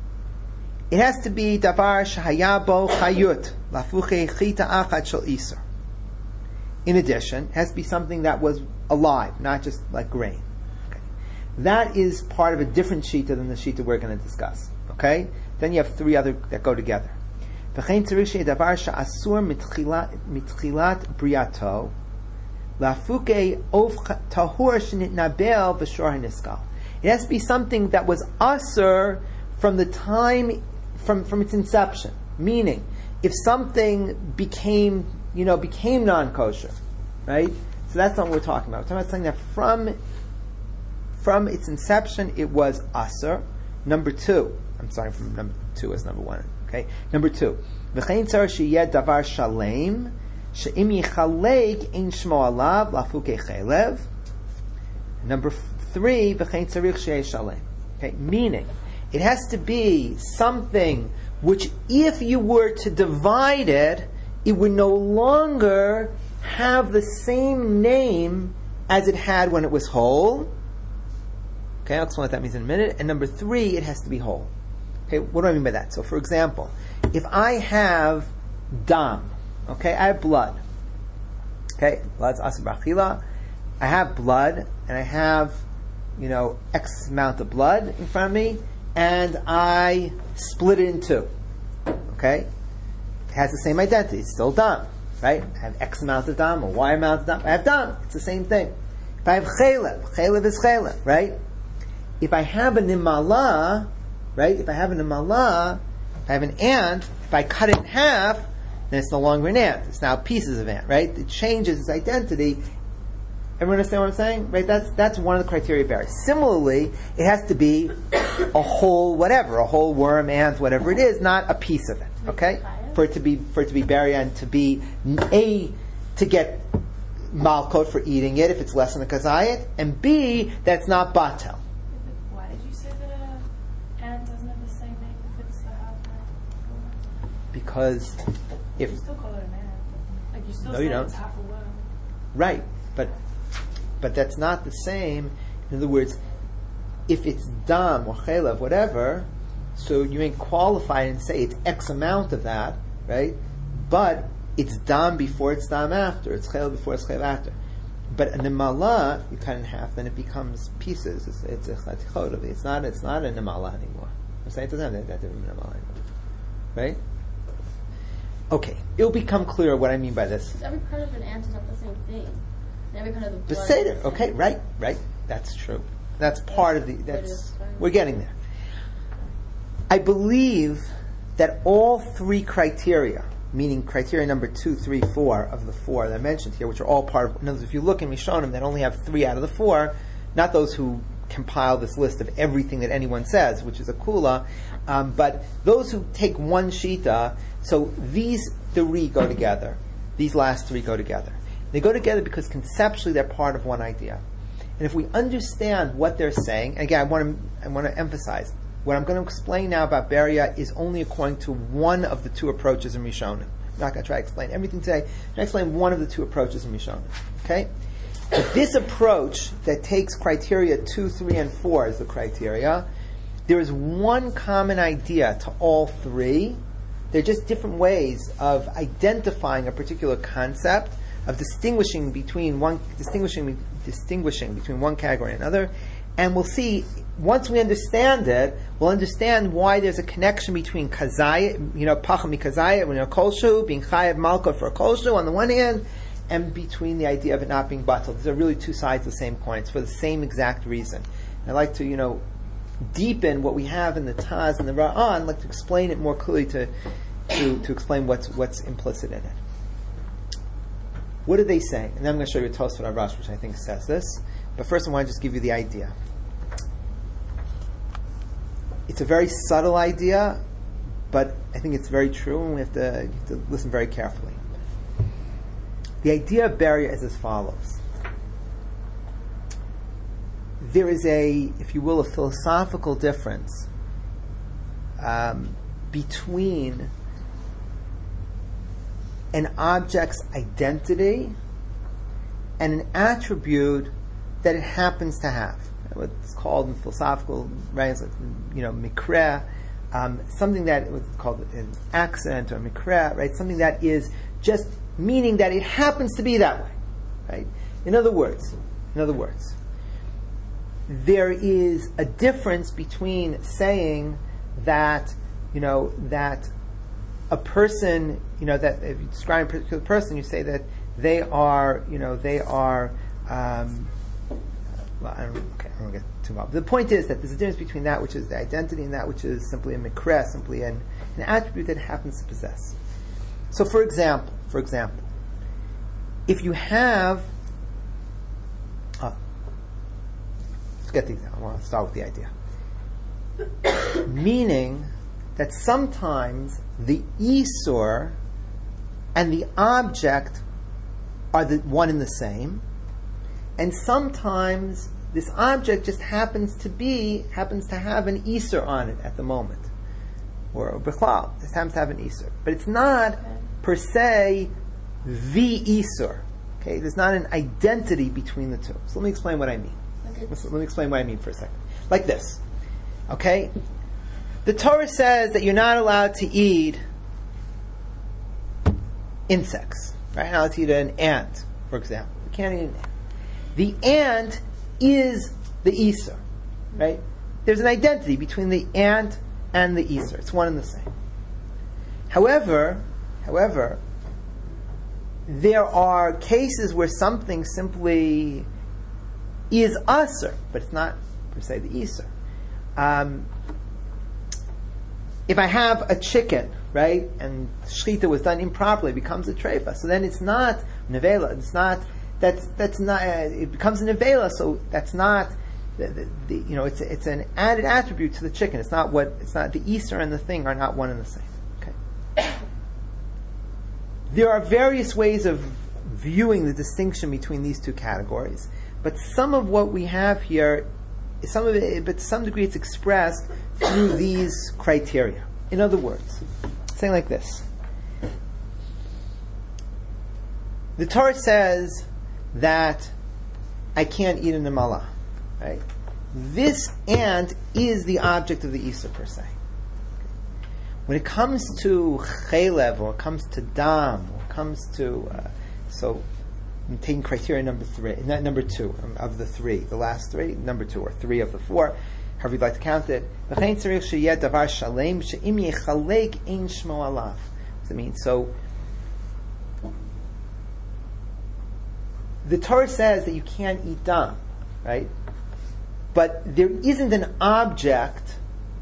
Speaker 1: it has to be davar shahayabo chayut lafuche chita achad shel iser. In addition, it has to be something that was alive, not just like grain. Okay. That is part of a different shita than the shita we're going to discuss. Okay? Then you have three other that go together. V'chein tzarich she'e davar she'asur mitchilat briato lafuke of tahur shenitnabel v'shor haniskal. It has to be something that was asur from the time, from, from its inception. Meaning, if something became, you know, became non-kosher, right? So that's not what we're talking about. We're talking about something that from, from its inception it was asur. Number two, I'm sorry, from number two as number one. Okay, number two, v'chein tzar sheyeh davar shalem she'im yichalek ein shmo alav lafuke chelev. Number three, v'chein tzarich sheyeh shalem. Okay, meaning it has to be something which, if you were to divide it, it would no longer have the same name as it had when it was whole. Okay, I'll explain what that means in a minute. And number three, it has to be whole. Okay, what do I mean by that? So, for example, if I have dam. Okay, I have blood. Okay, blood's asur b'achila. I have blood, and I have, you know, X amount of blood in front of me, and I split it in two. Okay? It has the same identity. It's still dam, right? I have X amount of dam, or Y amount of dam. I have dam. It's the same thing. If I have chelev, chelev is chelev, right? If I have a nimala, right? If I have a nimala, if I have an ant, if I cut it in half, then it's no longer an ant. It's now pieces of ant, right? It changes its identity. Everyone understand what I'm saying? Right? That's that's one of the criteria of Berry. Similarly, it has to be a whole whatever, a whole worm, ant, whatever it is, not a piece of it. Okay? For it to be for it to be Berry and to be A, to get malkot for eating it if it's less than a kazayit, and B, that's not batel.
Speaker 3: Why did you say that an ant doesn't have the same name if it's a half ant?
Speaker 1: Because if
Speaker 3: You still call it an ant. Like you still
Speaker 1: No,
Speaker 3: say
Speaker 1: you don't.
Speaker 3: it's half a worm.
Speaker 1: right, but but that's not the same. In other words, if it's dam or chelev, whatever, so you ain't qualified and say it's X amount of that, right? But it's dam before it's dam after. It's chelev before it's chelev after. But a nimala, you cut in half, then it becomes pieces. It's, it's a chatichot. It's not. It's not a nimala anymore. I'm saying it doesn't have that different nimala anymore, right? Okay, it'll become clear what I mean by this.
Speaker 2: Every part of an ant is not the same thing. And every part of the blood.
Speaker 1: Beseder.
Speaker 2: is the
Speaker 1: Okay,
Speaker 2: same.
Speaker 1: right, right. That's true. That's part of the. That's we're getting there. I believe that all three criteria, meaning criteria number two, three, four of the four that I mentioned here, which are all part of. In other words, if you look in Rishonim that only have three out of the four, not those who compile this list of everything that anyone says, which is a kula, um, but those who take one shita. So these three go together. These last three go together. They go together because conceptually they're part of one idea. And if we understand what they're saying, and again, I want to I want to emphasize, what I'm going to explain now about Beria is only according to one of the two approaches in Rishonim. I'm not going to try to explain everything today. I'm going to explain one of the two approaches in Rishonim. Okay? But this approach that takes criteria two, three, and four as the criteria, there is one common idea to all three. They're just different ways of identifying a particular concept, of distinguishing between one distinguishing distinguishing between one category and another. And we'll see, once we understand it, we'll understand why there's a connection between kazayit, you know, pacham kazayit, you know, kolshu, being chayav malkot for a kolshu on the one hand, and between the idea of it not being batal. These are really two sides of the same coin. It's for the same exact reason. And I'd like to, you know, deepen what we have in the Taz and the Ra'an, like to explain it more clearly to, to, to explain what's what's implicit in it. What are they saying? And then I'm going to show you a Tosfot Arash, which I think says this. But first I want to just give you the idea. It's a very subtle idea, but I think it's very true, and we have to, you have to listen very carefully. The idea of Beria is as follows. There is a, if you will, a philosophical difference um, between an object's identity and an attribute that it happens to have. What's called in philosophical writings, you know, mikra, um, something that what's called an accident or mikra, right? Something that is just meaning that it happens to be that way, right? In other words, in other words, there is a difference between saying that, you know, that a person, you know, that if you describe a particular person, you say that they are, you know, they are, um, well, I don't, okay, I don't get too involved. The point is that there's a difference between that which is the identity and that which is simply a mikra, simply an, an attribute that it happens to possess. So, for example, for example, if you have, uh, let's get the example. I want to start with the idea. Meaning that sometimes the isur and the object are the one and the same, and sometimes this object just happens to be, happens to have an isur on it at the moment. Or bichlal, it happens to have an isur. But it's not okay. per se the isur. Okay, there's not an identity between the two. So let me explain what I mean. Okay. Let me explain what I mean for a second. Like this. Okay? The Torah says that you're not allowed to eat insects, right? Now let's eat an ant, for example. We can't eat an ant. The ant is the Isser, right? There's an identity between the ant and the Isser. It's one and the same. However, however, there are cases where something simply is Aser, but it's not per se the Isser. Um, if I have a chicken, right, and shchita was done improperly, it becomes a treifa. So then it's not nevela. It's not that's that's not. Uh, it becomes a nevela. So that's not the, the, the you know it's it's an added attribute to the chicken. It's not what it's not the Isser and the thing are not one and the same. Okay. There are various ways of viewing the distinction between these two categories, but some of what we have here, some of it, but to some degree, it's expressed through these criteria. In other words, saying like this: the Torah says that I can't eat a nemala, right? This ant is the object of the Isser per se. When it comes to chaylev, or it comes to dam, or it comes to uh, so I'm taking criteria number three, not number two um, of the three, the last three, number two or three of the four, however you'd like to count it. What does it mean? So the Torah says that you can't eat dam, right? But there isn't an object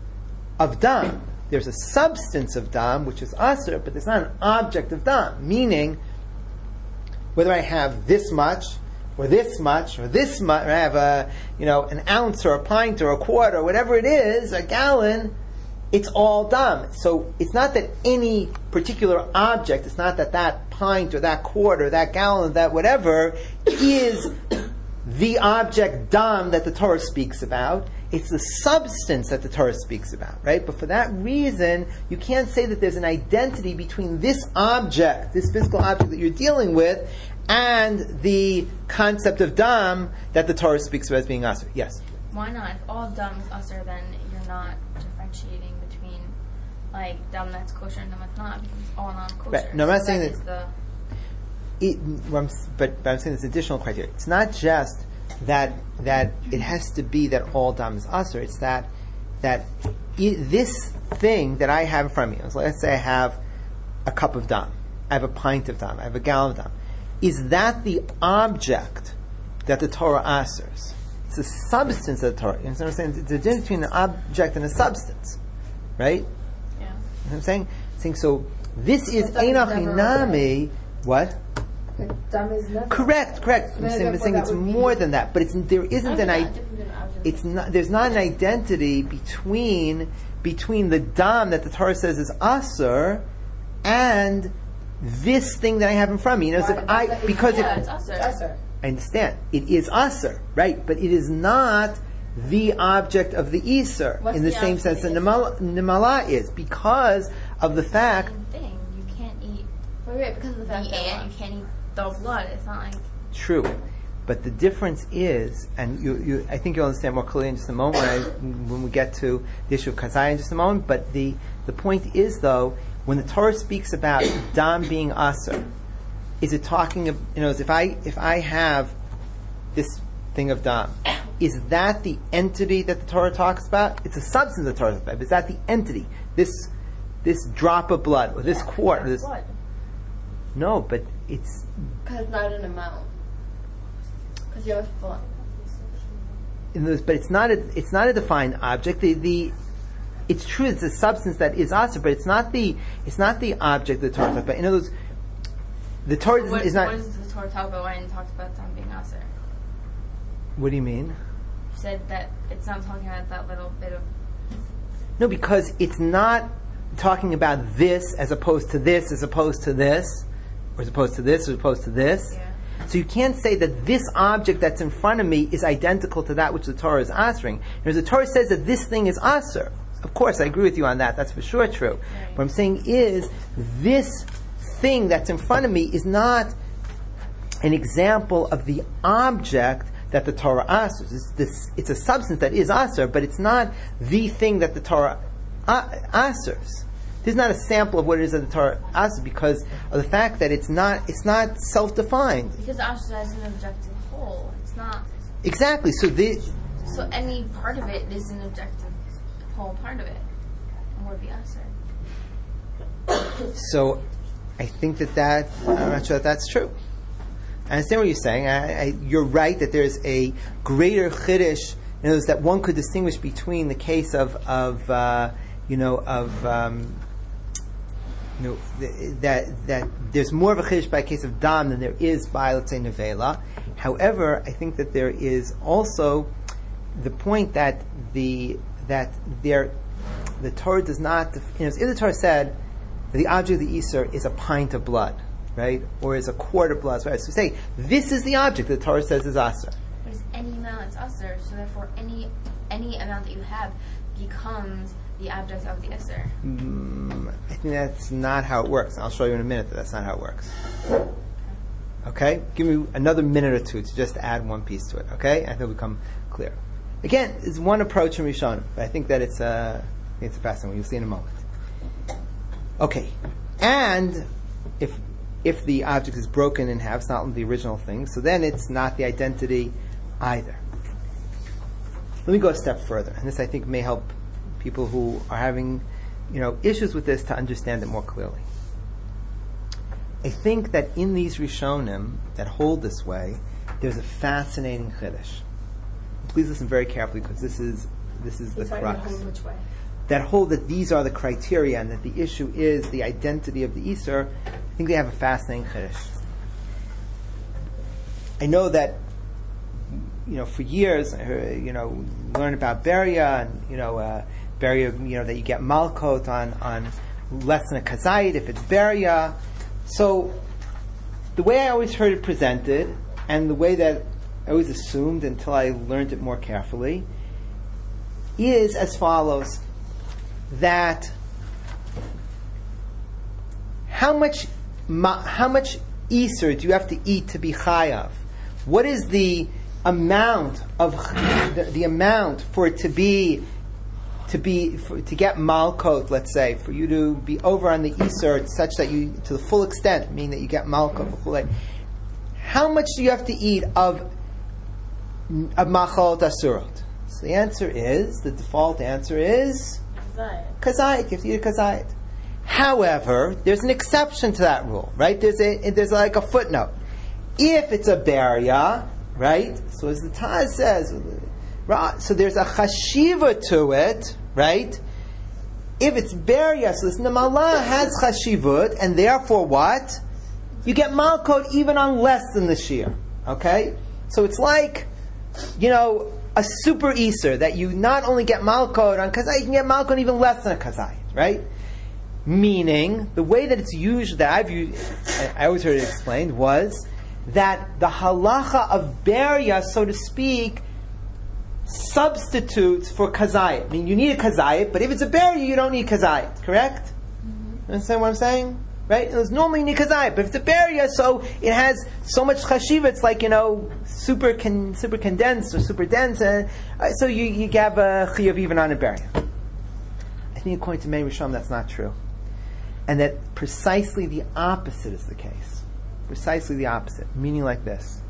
Speaker 1: of dam. There's a substance of dam, which is aser, but there's not an object of dam. Meaning, whether I have this much, or this much, or this much, or I have a, you know, an ounce, or a pint, or a quart, or whatever it is, a gallon, it's all dam. So it's not that any particular object, it's not that that pint, or that quart, or that gallon, or that whatever, is the object dam that the Torah speaks about. It's the substance that the Torah speaks about, right? But for that reason, you can't say that there's an identity between this object, this physical object that you're dealing with, and the concept of dam that the Torah speaks about as being aser. Yes?
Speaker 2: Why not? If all dam is aser, then you're not differentiating between, like, dam that's kosher and dam that's not, because it's all non-kosher.
Speaker 1: Right. No, I'm not
Speaker 2: so
Speaker 1: saying
Speaker 2: that.
Speaker 1: that It, but, but I'm saying there's additional criteria. It's not just that that it has to be that all dam is aser. It's that that I, this thing that I have in front of me. So let's say I have a cup of dam, I have a pint of dam, I have a gallon of dam. Is that the object that the Torah asers? It's the substance of the Torah. You understand what I'm saying? There's a difference between an object and a substance, right?
Speaker 2: Yeah.
Speaker 1: You know what I'm saying? I'm saying so. This is einach inami. What?
Speaker 4: Dam is never.
Speaker 1: Correct, correct. I'm saying, I'm saying it's more than that, but it's there isn't an I, it's not there's not an identity between between the dam that the Torah says is aser and this thing that I have in front of me. You know, as if I because
Speaker 2: Yeah,
Speaker 1: it,
Speaker 2: it's aser.
Speaker 4: Aser.
Speaker 1: I understand it is aser, right? But it is not the object of the iser
Speaker 2: What's
Speaker 1: in the,
Speaker 2: the
Speaker 1: same
Speaker 2: object
Speaker 1: sense that
Speaker 2: of the
Speaker 1: nimala, nimala is, because of the fact.
Speaker 2: Same thing. You can't eat
Speaker 3: Wait, wait, because of the
Speaker 2: the
Speaker 3: fact that
Speaker 2: ant. You can't eat the blood. It's not like.
Speaker 1: True, but the difference is, and you, you, I think you'll understand more clearly in just a moment when, I, when we get to the issue of kazai in just a moment. But the, the point is, though, when the Torah speaks about dam being aser, is it talking? You know, if I if I have this thing of dam, is that the entity that the Torah talks about? It's a substance that the Torah talks about. But is that the entity? This this drop of blood, or this quart, or this?
Speaker 2: Blood.
Speaker 1: No, but it's.
Speaker 3: because it's not an amount. Because you have a full.
Speaker 1: In those, but it's not a it's not a defined object. The the it's true it's a substance that is aser, but it's not the it's not the object that the Torah talks about. In other words, the Torah
Speaker 2: What,
Speaker 1: is not.
Speaker 2: what does the Torah talk about when it talks about dam being aser?
Speaker 1: What do you mean?
Speaker 2: You said that it's not talking about that little bit of.
Speaker 1: No, because it's not talking about this as opposed to this, as opposed to this, or as opposed to this, as opposed to this.
Speaker 2: Yeah.
Speaker 1: So you can't say that this object that's in front of me is identical to that which the Torah is asering. Because the Torah says that this thing is aser. Of course, I agree with you on that. That's for sure true.
Speaker 2: Right.
Speaker 1: What I'm saying is, this thing that's in front of me is not an example of the object that the Torah asers. It's, this, it's a substance that is aser, but it's not the thing that the Torah uh, asers. This is not a sample of what it is that the Torah asks because of the fact that it's not it's not self-defined.
Speaker 2: Because Asher is an objective whole. It's not.
Speaker 1: Exactly. So the
Speaker 2: So any part of it is an objective whole part of it. Or the Asher.
Speaker 1: So I think that that I'm not sure that that's true. I understand what you're saying. I, I, you're right that there's a greater chiddush. In other words, that one could distinguish between the case of of uh, you know of um, you know th- that that there's more of a chiddush by a case of dam than there is by, let's say, nevela. However, I think that there is also the point that the that there the Torah does not. You know, if the Torah said that the object of the Isur is a pint of blood, right, or is a quart of blood, right? So we say this is the object that the Torah says is asur.
Speaker 2: But it's any amount it's asur, so therefore any any amount that you have becomes the object of the asur.
Speaker 1: Mm, I think that's not how it works. I'll show you in a minute that that's not how it works. Okay, give me another minute or two to just add one piece to it. Okay, I think it'll become clear. Again, it's one approach in Rishonim, but I think that it's a it's a fascinating one. You'll see in a moment. Okay, and if if the object is broken in half, it's not the original thing, so then it's not the identity either. Let me go a step further, and this I think may help people who are having, you know, issues with this to understand it more clearly. I think that in these Rishonim that hold this way, there's a fascinating chiddush. Please listen very carefully because this is this is the crux.
Speaker 4: Which way?
Speaker 1: That hold that these are the criteria and that the issue is the identity of the Isur. I think they have a fascinating chiddush. I know that, you know, for years, uh, you know, learn about Beria and, you know, uh, Beria, you know, that you get Malkot on, on less than a Kazayit if it's Beria. So, the way I always heard it presented, and the way that I always assumed until I learned it more carefully, is as follows, that how much ma, how much Isur do you have to eat to be Chayav? What is the amount of the, the amount for it to be to be for, to get Malkot, let's say, for you to be over on the Isur such that you, to the full extent, meaning that you get Malkot, how much do you have to eat of of Machalot Asurot? So the answer is, the default answer is Kazayit. You have to eat a Kazayit. However, there's an exception to that rule, right? There's a there's like a footnote. If it's a Beria, right? So as the Taz says, so there's a chashiva to it, right? If it's Beria, so this Namala has chashivut, and therefore what? You get Malkot even on less than the Shir. Okay? So it's like, you know, a super Isur, that you not only get Malkot on Kazayit, you can get Malkot even less than a Kazayit, right? Meaning, the way that it's used, that I've used, I always heard it explained, was that the halacha of Beria, so to speak, substitutes for Kazayit. I mean, you need a Kazayit, but if it's a Beria, you don't need Kazayit, correct? Mm-hmm. Understand what I'm saying? Right? It was normally you need Kazayit, but if it's a Beria, so it has so much chashiva, it's like, you know, super con- super condensed or super dense, and uh, so you, you have a chiyuv even on a Beria. I think according to many Rishonim, that's not true. And that precisely the opposite is the case. Precisely the opposite. Meaning like this.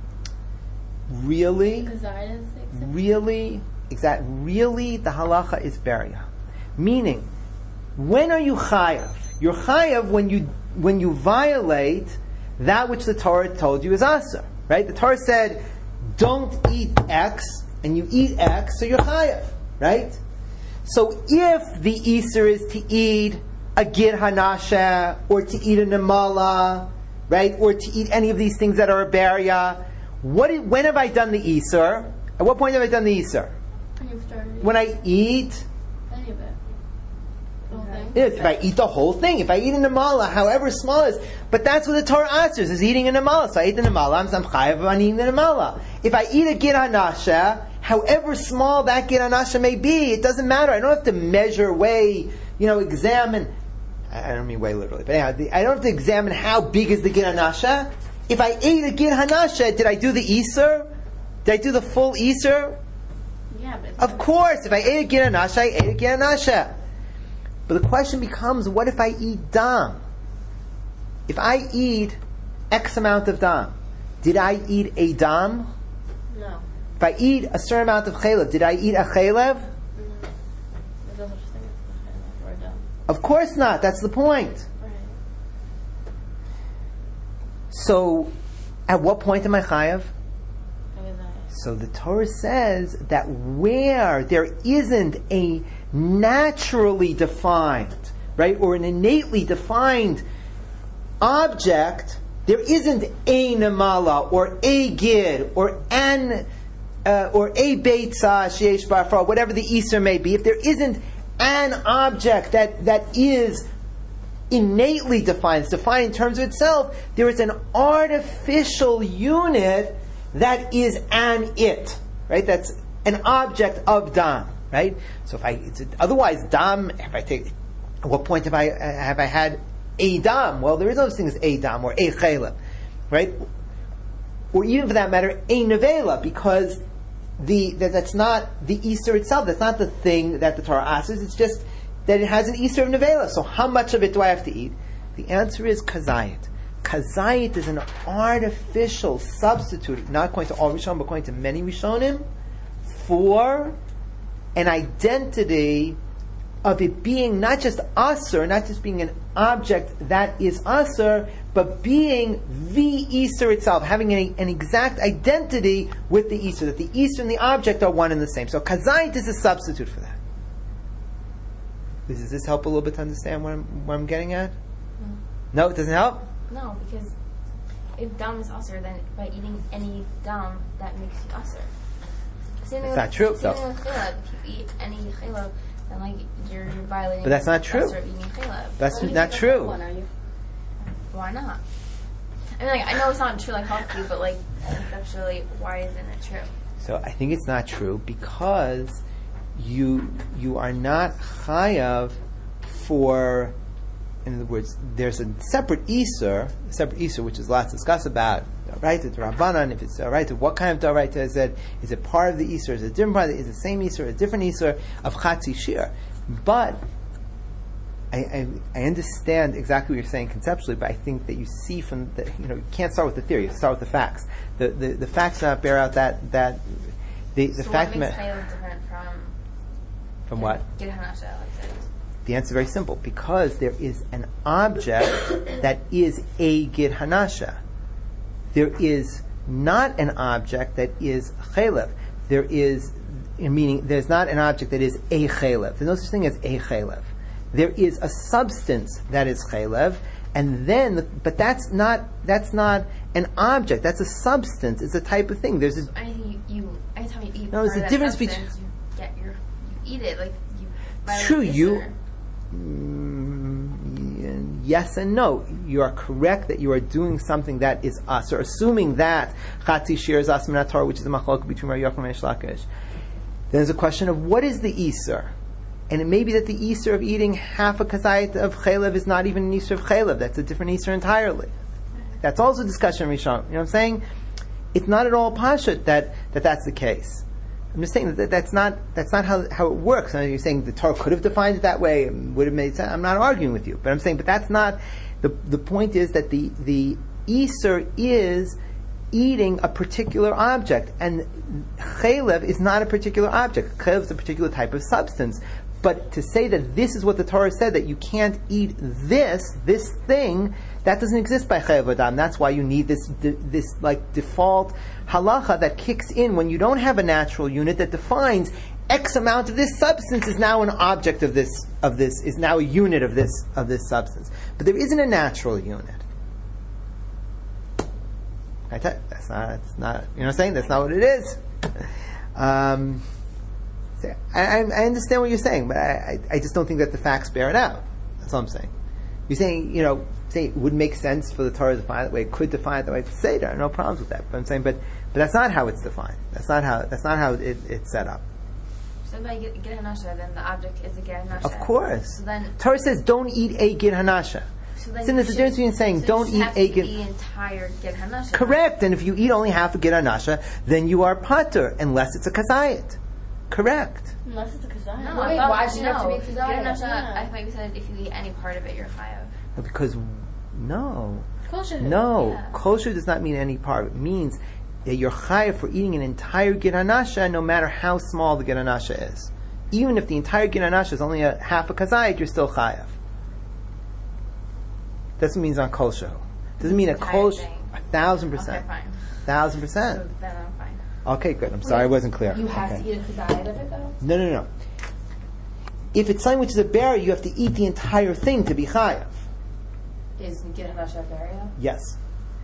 Speaker 1: Really, really, exact, really the halacha is Beria. Meaning, when are you chayav? You're chayav when you when you violate that which the Torah told you is asur. Right? The Torah said, don't eat X, and you eat X, so you're chayav. Right? So if the Isur is to eat a gid hanasha, or to eat a namala, right, or to eat any of these things that are a beria, what is, when have I done the Isur? At what point have I done the Isur? When I eat
Speaker 2: any of it. The whole thing.
Speaker 1: If I eat the whole thing, if I eat a namala, however small it is, but that's what the Torah answers, is eating a namala. So I eat the namala, I'm chayav on eating the namala. If I eat a gid hanasha, however small that gid hanasha may be, it doesn't matter. I don't have to measure, weigh, you know, examine. I don't mean way literally, but anyhow, I don't have to examine how big is the gid hanasha. If I ate a gid hanasha, did I do the Isur? Did I do the full Isur?
Speaker 2: Yeah, but
Speaker 1: of course. If I ate a gid hanasha, I ate a gid hanasha. But the question becomes, what if I eat dam? If I eat X amount of dam, did I eat a dam?
Speaker 2: No.
Speaker 1: If I eat a certain amount of chaylev, did I eat a chaylev?
Speaker 2: There's no such thing as a chaylev or a dam.
Speaker 1: Of course not. That's the point.
Speaker 2: Right.
Speaker 1: So, at what point am I chayav?
Speaker 2: Maybe that.
Speaker 1: So the Torah says that where there isn't a naturally defined, right, or an innately defined object, there isn't a namala or a gid or an uh, or a beitza sheyesh ba'afra, whatever the Easter may be. If there isn't an object that that is innately defined, it's defined in terms of itself, there is an artificial unit that is an it, right? That's an object of dam, right? So if I, it's, otherwise dam, if I take, at what point have I have I had a dam? Well, there is no such thing as a dam or a chayla, right? Or even for that matter, a nevela, because the that, that's not the Easter itself. That's not the thing that the Torah asks. It's just that it has an Easter of nevela. So how much of it do I have to eat? The answer is kazayit. Kazayit is an artificial substitute, not according to all Rishonim, but according to many Rishonim, for an identity of it being not just Aser, not just being an object that is Aser, but being the Easter itself, having a, an exact identity with the Easter, that the Easter and the object are one and the same. So Kazayit is a substitute for that. Does this help a little bit to understand what I'm, what I'm getting at?
Speaker 2: Mm.
Speaker 1: No, it doesn't help?
Speaker 2: No, because if dam is aser, then by eating any dam, that makes you aser. Same
Speaker 1: That's
Speaker 2: with,
Speaker 1: not true,
Speaker 2: same
Speaker 1: though.
Speaker 2: thing with chaylev. If you eat any chaylev, then like you're, you're violating.
Speaker 1: But that's not
Speaker 2: the
Speaker 1: true.
Speaker 2: aser of eating chaylev.
Speaker 1: That's
Speaker 2: Well,
Speaker 1: not true.
Speaker 2: One, are you? Why not? I mean, like I know it's not true, like healthy, but like conceptually, why isn't it true?
Speaker 1: So I think it's not true because you you are not chayav for. In other words, there's a separate Easter, a separate Easter, which is lots discussed about, right? It's Rabbanan, if it's right, what kind of Daraita is it? Is it part of the Easter? Is it a different part? Is it the same Easter? A different Easter of Chatzi Shir? But I, I, I understand exactly what you're saying conceptually, but I think that you see from the, you know, you can't start with the theory, you start with the facts. The the, the facts uh, bear out that that the, the
Speaker 2: so
Speaker 1: fact
Speaker 2: what makes
Speaker 1: ma-
Speaker 2: chaylev different from
Speaker 1: from what?
Speaker 2: Gid Hanasha, like that?
Speaker 1: The answer is very simple. Because there is an object that is a Gid Hanasha. There is not an object that is Chaylev. There is, meaning, there's not an object that is a Chaylev. There's no such thing as a Chaylev. There is a substance that is Chaylev, and then, but that's not, that's not an object. That's a substance. It's a type of thing. There's this,
Speaker 2: Anything you, you anytime you eat
Speaker 1: No,
Speaker 2: part
Speaker 1: there's
Speaker 2: of
Speaker 1: a
Speaker 2: that
Speaker 1: difference
Speaker 2: substance, you get your, you eat it, like you.
Speaker 1: It's true, you-
Speaker 2: Easter.
Speaker 1: Mm, yes and no. You are correct that you are doing something that is us, or assuming that Chatzi Shir is us min Torah, which is the machlok between Rav Yochanan and Reish Lakish. Then there's a question of what is the Easter? And it may be that the Easter of eating half a kazayit of chaylev is not even an Easter of chaylev. That's a different Easter entirely. That's also a discussion in Rishon. You know what I'm saying? It's not at all pashut that, that that's the case. I'm just saying that that's not that's not how how it works. And you're saying the Torah could have defined it that way, would have made sense. I'm not arguing with you, but I'm saying, but that's not the the point. Is that the the Easter is eating a particular object, and chaylev is not a particular object. Chaylev is a particular type of substance. But to say that this is what the Torah said, that you can't eat this this thing, that doesn't exist by chaylev adam. That's why you need this this like default halacha that kicks in when you don't have a natural unit that defines X amount of this substance is now an object of this of this is now a unit of this of this substance. But there isn't a natural unit. I tell you, that's not that's not you know what I'm saying? That's not what it is. Um, I, I understand what you're saying, but I, I just don't think that the facts bear it out. That's all I'm saying. You're saying, you know, saying it would make sense for the Torah to define it that way. It could define it that way. Say there are no problems with that. But I'm saying, but but that's not how it's defined. That's not how that's not how it, it's set up.
Speaker 2: So if I get, get hanasha, then the object is a get hanasha.
Speaker 1: Of course.
Speaker 2: So then
Speaker 1: Torah says, don't eat a gid hanasha.
Speaker 2: So then
Speaker 1: So there's a
Speaker 2: you
Speaker 1: difference
Speaker 2: should-
Speaker 1: between saying,
Speaker 2: so
Speaker 1: don't
Speaker 2: you
Speaker 1: eat
Speaker 2: have
Speaker 1: a
Speaker 2: to
Speaker 1: gid.
Speaker 2: eat the entire get hanasha.
Speaker 1: Correct. And if you eat only half a gid hanasha, then you are pater, unless it's a kazayit. Correct.
Speaker 5: Unless it's a kazayit.
Speaker 2: No,
Speaker 4: Wait,
Speaker 2: I thought,
Speaker 4: why should it
Speaker 2: no.
Speaker 4: have to be kazayit?
Speaker 2: Gid hanasha,
Speaker 5: Yeah.
Speaker 2: I thought you said if you eat any part of it, you're chayav.
Speaker 1: Because, no.
Speaker 5: Kosher.
Speaker 1: No.
Speaker 2: Yeah.
Speaker 1: Kosher does not mean any part. It means that you're chayav for eating an entire gid hanasha, no matter how small the gid hanasha is. Even if the entire gid hanasha is only a half a kazayit, you're still chayav. That's what it means on kosher. Doesn't mean a
Speaker 2: Entire
Speaker 1: kosher.
Speaker 2: thing.
Speaker 1: A thousand percent.
Speaker 2: Okay, fine.
Speaker 1: Thousand percent.
Speaker 2: So then I'm fine.
Speaker 1: Okay, good. I'm sorry I wasn't clear.
Speaker 4: You have
Speaker 1: Okay.
Speaker 4: to eat a kazayit of it though?
Speaker 1: No, no, no. If it's something which is a berry, you have to eat the entire thing to be chayav.
Speaker 4: Is Gid Hanasha a berry though?
Speaker 1: Yes.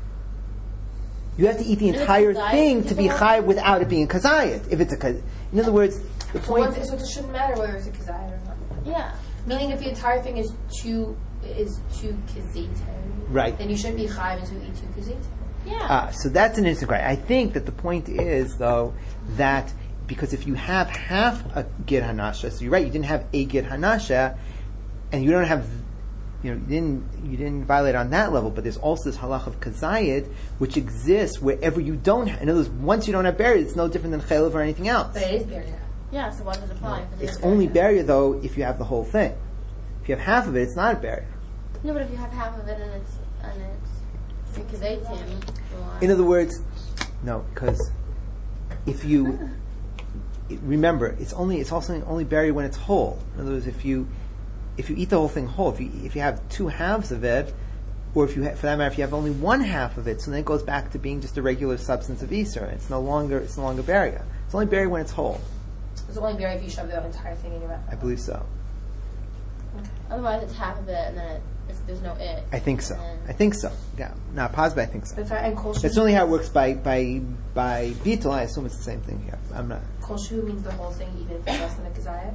Speaker 1: You have to eat the
Speaker 5: And it's
Speaker 1: entire
Speaker 5: kazayit,
Speaker 1: thing to be
Speaker 5: people-
Speaker 1: chayav without it being kazayit. If it's a kaz- in other words, the
Speaker 4: So,
Speaker 1: point.
Speaker 4: what, so it shouldn't matter whether it's a kazayit or not.
Speaker 5: Yeah.
Speaker 4: Meaning, if the entire thing is two is two kazitim,
Speaker 1: Right.
Speaker 4: then you shouldn't be chayiv until you eat two kazitim.
Speaker 5: Yeah.
Speaker 1: Uh, so that's an interesting question. I think that the point is, though, that because if you have half a gid hanasha, so you're right, you didn't have a gid hanasha, and you don't have, you know, you didn't you didn't violate on that level. But there's also this halach of kazayid, which exists wherever you don't. have. In other words, once you don't have berry, it's no different than chaylev or anything else.
Speaker 4: But it is berry.
Speaker 5: Yeah, so why does it apply? if
Speaker 1: It's
Speaker 5: is
Speaker 1: only
Speaker 5: berry?
Speaker 1: berry though if you have the whole thing. If you have half of it, it's not a berry.
Speaker 5: No, but if you have half of it and it's and it's in kazaytim,
Speaker 1: In other words, no, because if you it- remember, it's only it's also only berry when it's whole. In other words, if you if you eat the whole thing whole, if you if you have two halves of it, or if you ha- for that matter, if you have only one half of it, so then it goes back to being just a regular substance of Easter. It's no longer it's no longer berry. It's only berry when it's whole.
Speaker 4: It's only berry if you shove the entire thing in your mouth.
Speaker 1: I believe so.
Speaker 5: otherwise it's half of it and then it, if there's no it.
Speaker 1: I think so.
Speaker 5: then-
Speaker 1: I think so. Yeah, not positive. I think so.
Speaker 4: That's right. And kol
Speaker 1: That's only how it works by by by beetle. I assume it's the same thing here. I'm not.
Speaker 4: Kol shu means the whole thing, even if it's less than a kazayit.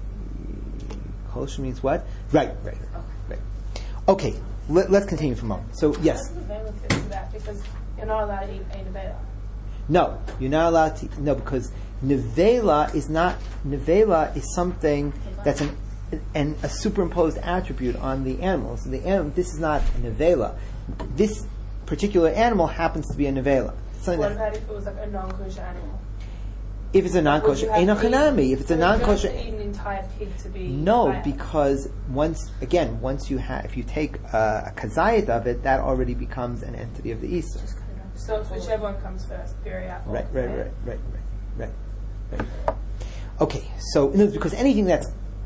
Speaker 1: Kosher means what? Right, right, right. Okay, let, let's continue for a moment. So, yes.
Speaker 3: How does the Vela fit into that? Because you're not allowed to eat a nevela.
Speaker 1: No, you're not allowed to. No, because nevela is not. Nevela is something that's an, an a superimposed attribute on the animal. So the animal. This is not a nevela. This particular animal happens to be a nevela. It's something
Speaker 3: What
Speaker 1: that,
Speaker 3: about if it was like a non-kosher animal?
Speaker 1: if it's a
Speaker 3: Would
Speaker 1: non-kosher,
Speaker 3: you have to
Speaker 1: enochanami.
Speaker 3: eat-
Speaker 1: If it's a
Speaker 3: would you have
Speaker 1: non-kosher,
Speaker 3: to eat an entire pig to be
Speaker 1: no,
Speaker 3: chayav?
Speaker 1: because once again, once you have, if you take uh, a kazayit of it, that already becomes an entity of the Easter.
Speaker 3: So it's whichever one comes first, berry apple.
Speaker 1: Right, right, right, right, right, right, right. Okay, so in other words, because anything that's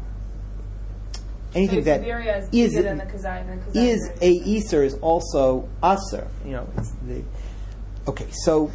Speaker 1: anything
Speaker 3: so
Speaker 1: that
Speaker 3: berry is
Speaker 1: is
Speaker 3: bigger than the kazayit, and the kazayit
Speaker 1: is a Easter is also aser. You know, it's the okay. So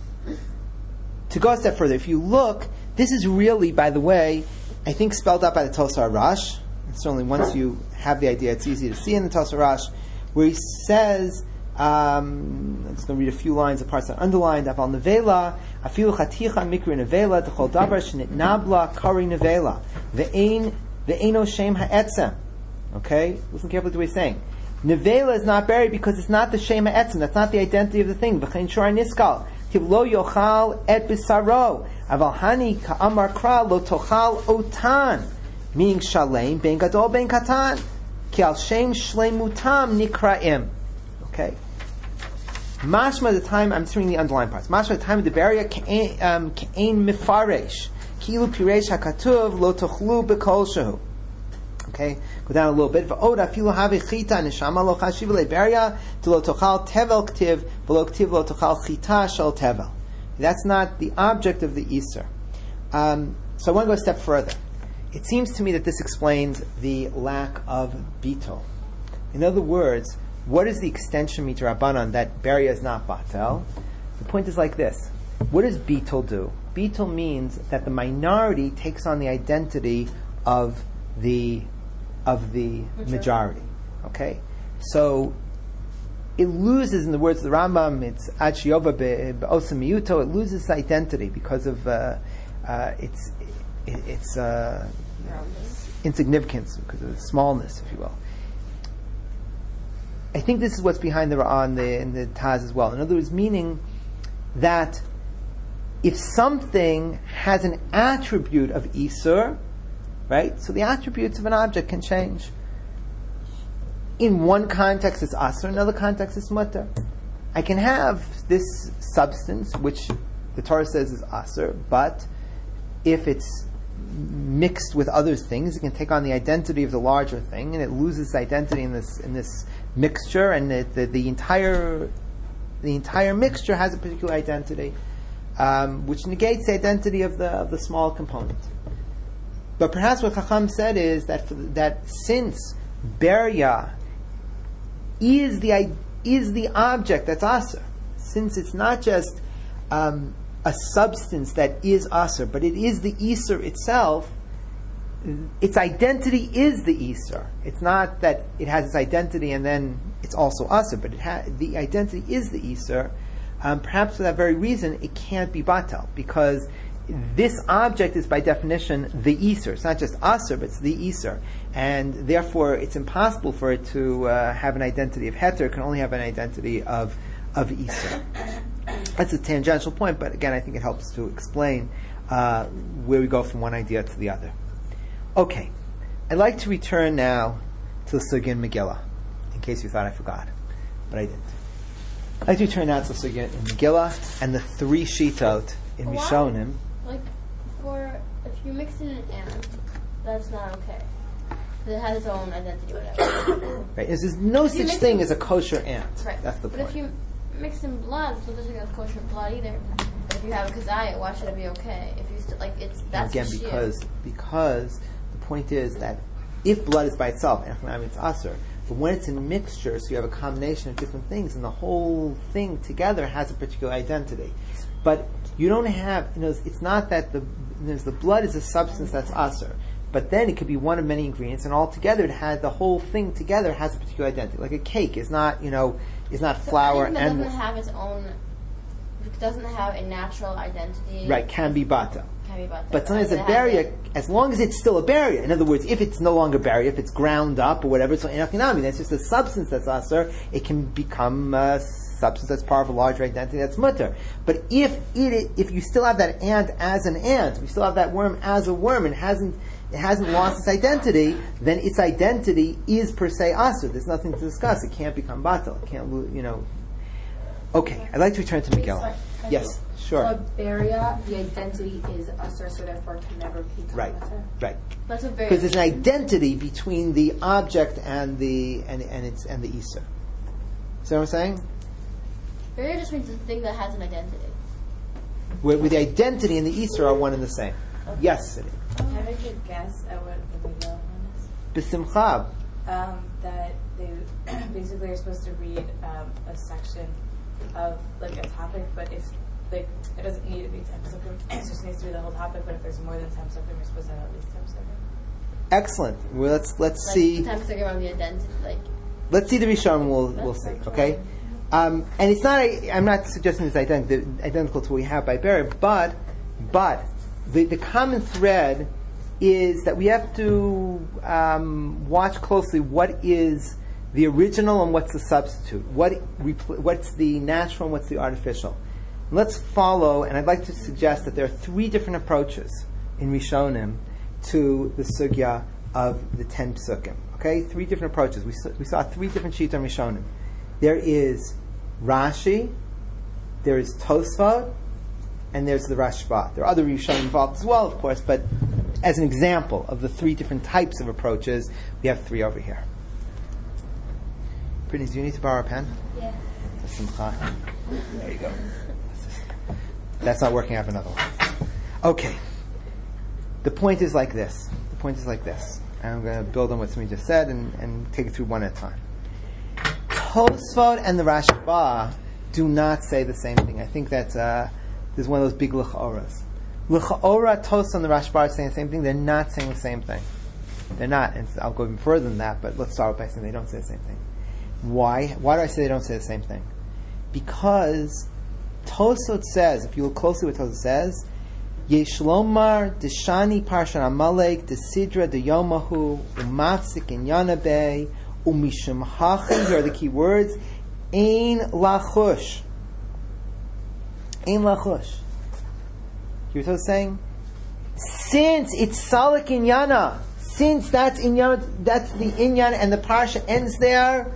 Speaker 1: to go a step further, if you look, this is really, by the way, I think spelled out by the Tosar Rash. And certainly, once you have the idea, it's easy to see in the Tosar Rash, where he says. Um, I'm just going to read a few lines of parts that are underlined. Aval nevela, afilu chaticha mikri nevela, dechol davar shenit nabla kari nevela, ve'ein ve'eino shem ha'etzem. Okay, listen carefully to what he's saying. Nevela is not buried because it's not the shem ha'etzem. That's not the identity of the thing. V'chein shor niskal tiv lo yochal et bisaro. Aval hani ka'amar kra lo tochal otan, meaning shalem ben gadol ben katan, ki al shem shlemutam nikraim. Okay. Mashma, the time, I'm just reading the underlying parts. Mashma, the time of the burial, ke'ein mifaresh. Kilu piresh hakatuv, lo tochlu bekol shehu. Okay, go down a little bit. V'oda filu havi chita, neshama lo chashiv leberia, to lo tochal tevel ktiv, v'lo ktiv lo tochal chita shel tevel. That's not the object of the Easter. Um, so I want to go a step further. It seems to me that this explains the lack of bittul. In other words, what is the extension mitzrabanan that beria is not batel? The point is like this. What does bittul do? Bittul means that the minority takes on the identity of the of the majority. Okay? So it loses, in the words of the Rambam, it's achiyova be'osam miyuto, it loses its identity because of uh, uh, its it, its uh, insignificance, because of the smallness, if you will. I think this is what's behind the Ra'ah and the, in the Taz as well. In other words, meaning that if something has an attribute of Isur, right, so the attributes of an object can change. In one context it's Asur, in another context it's Mutter. I can have this substance, which the Torah says is Asur, but if it's mixed with other things, it can take on the identity of the larger thing, and it loses identity in this in this mixture, and the the, the entire the entire mixture has a particular identity, um, which negates the identity of the of the small component. But perhaps what Chacham said is that for, that since Beria is the is the object that's aser, since it's not just um, a substance that is aser, but it is the iser itself. Its identity is the iser. It's not that it has its identity and then it's also aser, but it ha- the identity is the iser. Um, perhaps for that very reason, it can't be batel, because this object is by definition the iser. It's not just aser, but it's the iser, and therefore it's impossible for it to uh, have an identity of heter. It can only have an identity of of iser. That's a tangential point, but again, I think it helps to explain uh, where we go from one idea to the other. Okay, I'd like to return now to the Sugya in Megillah, in case you thought I forgot, but I didn't. I'd like to return now to the Sugya in Megillah and the three shitot in
Speaker 5: Why?
Speaker 1: Rishonim.
Speaker 5: Like, for, if you mix in an ant, that's not okay. Because it has its own identity, whatever.
Speaker 1: Right, there's no
Speaker 5: If you
Speaker 1: such
Speaker 5: mix
Speaker 1: thing
Speaker 5: in-
Speaker 1: as a kosher ant.
Speaker 5: Right.
Speaker 1: That's the
Speaker 5: but
Speaker 1: point.
Speaker 5: if you mix in blood, so it doesn't have kosher blood either. But if you have a kazaya, why should it be okay? If you still, like, it's, that's
Speaker 1: Again,
Speaker 5: the shear.
Speaker 1: because because the point is that if blood is by itself, and it's aser, but when it's in mixture, so you have a combination of different things, and the whole thing together has a particular identity. But you don't have, you know, it's not that the there's the blood is a substance that's aser, but then it could be one of many ingredients, and all together it had the whole thing together has a particular identity. Like a cake is not, you know, is not
Speaker 5: So
Speaker 1: flour
Speaker 5: anything that
Speaker 1: and
Speaker 5: doesn't have its own, if it doesn't have a natural identity.
Speaker 1: right can be bata.
Speaker 5: Can be about that.
Speaker 1: But sometimes a
Speaker 5: It has
Speaker 1: barrier,
Speaker 5: it.
Speaker 1: as long as it's still a barrier. In other words, if it's no longer barrier, if it's ground up or whatever, so enochinami, that's just a substance that's aser, it can become a substance that's part of a larger identity that's mutter. But if it, if you still have that ant as an ant, we still have that worm as a worm, and hasn't it hasn't lost its identity, then its identity is per se aser. There's nothing to discuss. It can't become batal. It can't, lo- you know. Okay, I'd like to return to Miguel.
Speaker 6: Sorry, can
Speaker 1: Yes,
Speaker 6: you-
Speaker 1: sure.
Speaker 6: So Beria, the identity is usher, so therefore it can never become
Speaker 1: Right,
Speaker 6: usher.
Speaker 1: right.
Speaker 5: That's a very.
Speaker 1: Because there's an identity between the object and the and and its and the iser. See what I'm saying?
Speaker 5: Barrier just means the thing that has an identity.
Speaker 1: Where, where the identity and the iser are one and the same. Yes, Sidi.
Speaker 7: Can I make a guess at what the Megillah one is?
Speaker 1: B'simcha.
Speaker 7: Um, that they basically are supposed to read um, a section of like a topic, but if like it doesn't need to be ten psukim, it just needs to be the whole topic. But if there's more than ten psukim, you're supposed to have at least ten psukim.
Speaker 1: Excellent. Well, let's let's
Speaker 5: Like,
Speaker 1: see.
Speaker 5: sometimes they're around the identity, like.
Speaker 1: Let's see the Rishon. We'll we'll see. Okay. Um, and it's not. A, I'm not suggesting it's ident- identical to what we have by Beria, but but the the common thread is that we have to um, watch closely what is the original and what's the substitute. What repl- what's the natural and what's the artificial. Let's follow, and I'd like to suggest that there are three different approaches in Rishonim to the sugya of the ten psukim. Okay, three different approaches. We saw, we saw three different sheets on Rishonim. There is Rashi, there is Tosfot, and there's the Rashba. There are other Rishonim involved as well, of course, but as an example of the three different types of approaches, we have three over here. Brittany, do you need to borrow a pen?
Speaker 5: Yeah.
Speaker 1: Simcha. There you go. That's not working. I have another one. Okay. The point is like this. The point is like this. And I'm going to build on what somebody just said and, and take it through one at a time. Tosfot and the Rashba do not say the same thing. I think that's uh, this is one of those big l'cha'oras. L'cha'ora, Tosfot and the Rashba are saying the same thing. They're not saying the same thing. They're not. And I'll go even further than that, but let's start by saying they don't say the same thing. Why? Why do I say they don't say the same thing? Because Tosfot says, if you look closely what Tosfot says, Yeshlomar deshani parshan amalek desidra deyomahu umafsik in yanabe umishum hachin. Here are the key words. Ein lachush. Ein lachush. Here's what Tosfot saying. Since it's salik in yana, since that's inyan, that's the inyan, and the parsha ends there,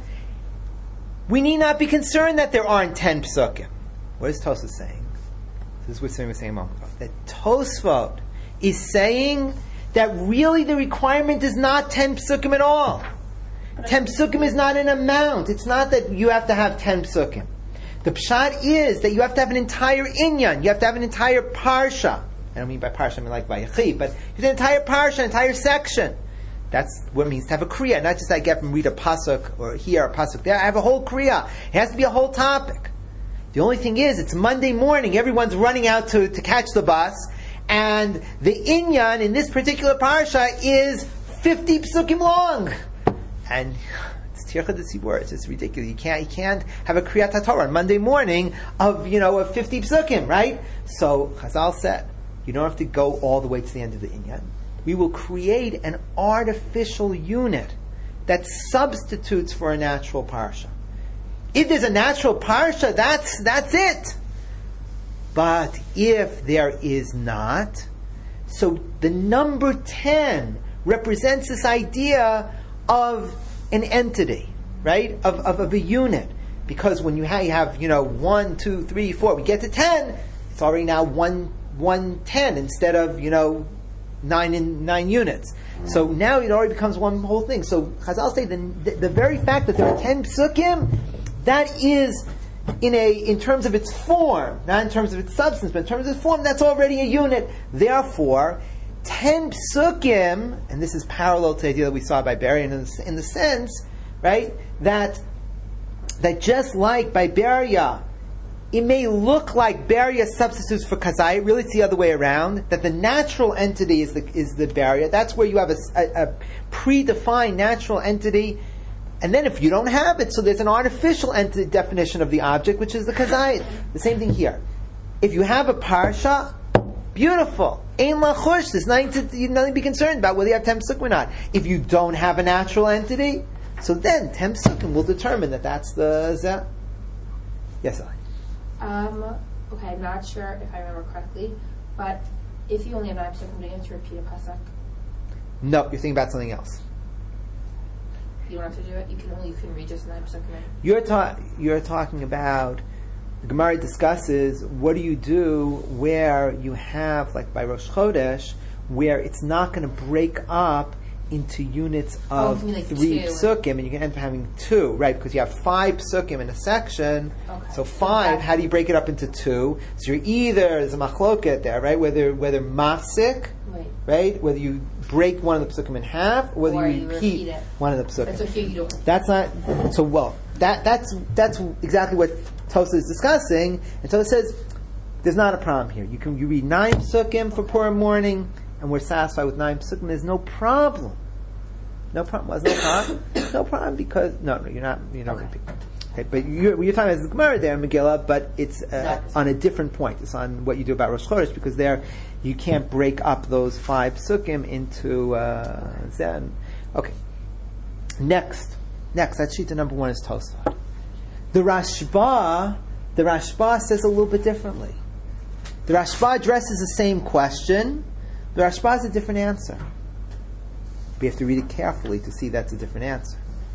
Speaker 1: we need not be concerned that there aren't ten psukim. What is Tosfot saying? This is what Simon was saying a moment ago. That Tosfot is saying that really the requirement is not ten psukim at all. Ten psukim is not an amount. It's not that you have to have ten psukim. The pshat is that you have to have an entire inyan. You have to have an entire parsha. I don't mean by parsha, I mean like Vayechi, but it's an entire parsha, an entire section. That's what it means to have a kriya, not just I get from read a pasuk or here a pasuk there. I have a whole kriya. It has to be a whole topic. The only thing is, it's Monday morning. Everyone's running out to, to catch the bus, and the inyan in this particular parsha is fifty psukim long, and it's tircha d'tzibur. It's just ridiculous. You can't you can't have a kriyat haTorah on Monday morning of you know of fifty psukim, right? So Chazal said, you don't have to go all the way to the end of the inyan. We will create an artificial unit that substitutes for a natural parsha. If there's a natural parsha, that's that's it. But if there is not, so the number ten represents this idea of an entity, right? Of of, of a unit. Because when you have, you have, you know, one, two, three, four, we get to ten, it's already now one one ten instead of, you know, nine in nine units. So now it already becomes one whole thing. So Chazal say the, the, the very fact that there are ten psukim, that is in a in terms of its form, not in terms of its substance, but in terms of its form, that's already a unit. Therefore, ten psukim, and this is parallel to the idea that we saw by Beria in the, in the sense, right, that that just like by Beria, it may look like Beria substitutes for Kazai. Really, it's the other way around. That the natural entity is the is the Beria. That's where you have a, a, a predefined natural entity. And then if you don't have it, so there's an artificial entity definition of the object, which is the Kazai. The same thing here. If you have a parsha, beautiful. Ein lachush. There's nothing to, nothing to be concerned about whether you have ten psukim or not. If you don't have a natural entity, so then ten psukim will determine that that's the Zeh. Yes, I.
Speaker 6: Um, okay, I'm not sure if I remember correctly, but if you only have nine psukim, do you have to repeat a pasuk?
Speaker 1: No, you're thinking about something else.
Speaker 6: You don't have to do it. You can only you can read just nine psukim.
Speaker 1: You're ta- you're talking about. The Gemara discusses what do you do where you have, like by Rosh Chodesh, where it's not going to break up into units of
Speaker 6: oh, like
Speaker 1: three
Speaker 6: two.
Speaker 1: psukim, and you can end up having two, right? Because you have five psukim in a section.
Speaker 6: Okay.
Speaker 1: So five, how do you break it up into two? So you're either, there's a machloket there, right? Whether whether mafsik,
Speaker 6: Wait.
Speaker 1: right? Whether you break one of the psukim in half, or whether
Speaker 6: Or
Speaker 1: you
Speaker 6: you
Speaker 1: repeat,
Speaker 6: repeat it.
Speaker 1: one of the psukim.
Speaker 6: That's what here you don't.
Speaker 1: That's not so well. That that's that's exactly what Tosa is discussing, and Tosa says there's not a problem here. You can you read nine psukim for Purim morning, and we're satisfied with nine psukim. There's no problem. No problem. Was no problem. No problem because no, no, you're not. You're not
Speaker 6: Okay.
Speaker 1: repeating. Okay, but you're, you're talking about the Gemara there in Megillah, but it's uh, on a different point. It's on what you do about Rosh Chodesh, because there you can't break up those five psukim into uh, Zen. Okay. Next, next, that sheet number one is Tosfot. The Rashba, the Rashba says a little bit differently. The Rashba addresses the same question. The Rashba has a different answer. We have to read it carefully to see that's a different answer.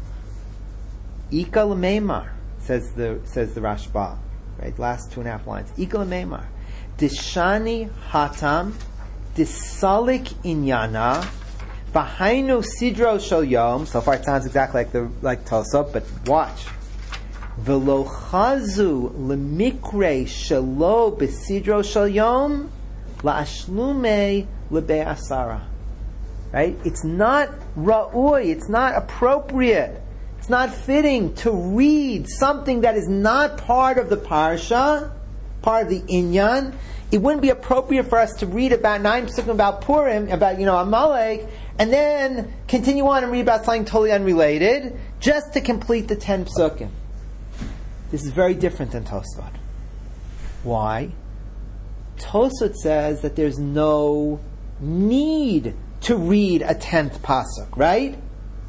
Speaker 1: Ika l'meimar, says the says the Rashba, right? Last two and a half lines. Ika l'meimar, dishani hatam, disalik inyana, v'hainu sidro shel yom. So far, it sounds exactly like the like Tosaf, but watch. V'lo chazu lemikre shelo b'sidro shel yom, la'ashlume lebe'asara. Right? It's not ra'ui. It's not appropriate. It's not fitting to read something that is not part of the parsha, part of the inyan. It wouldn't be appropriate for us to read about nine psukim about Purim, about, you know, Amalek, and then continue on and read about something totally unrelated, just to complete the ten psukim. This is very different than Tosfot. Why? Tosfot says that there's no need to read a tenth pasuk, right?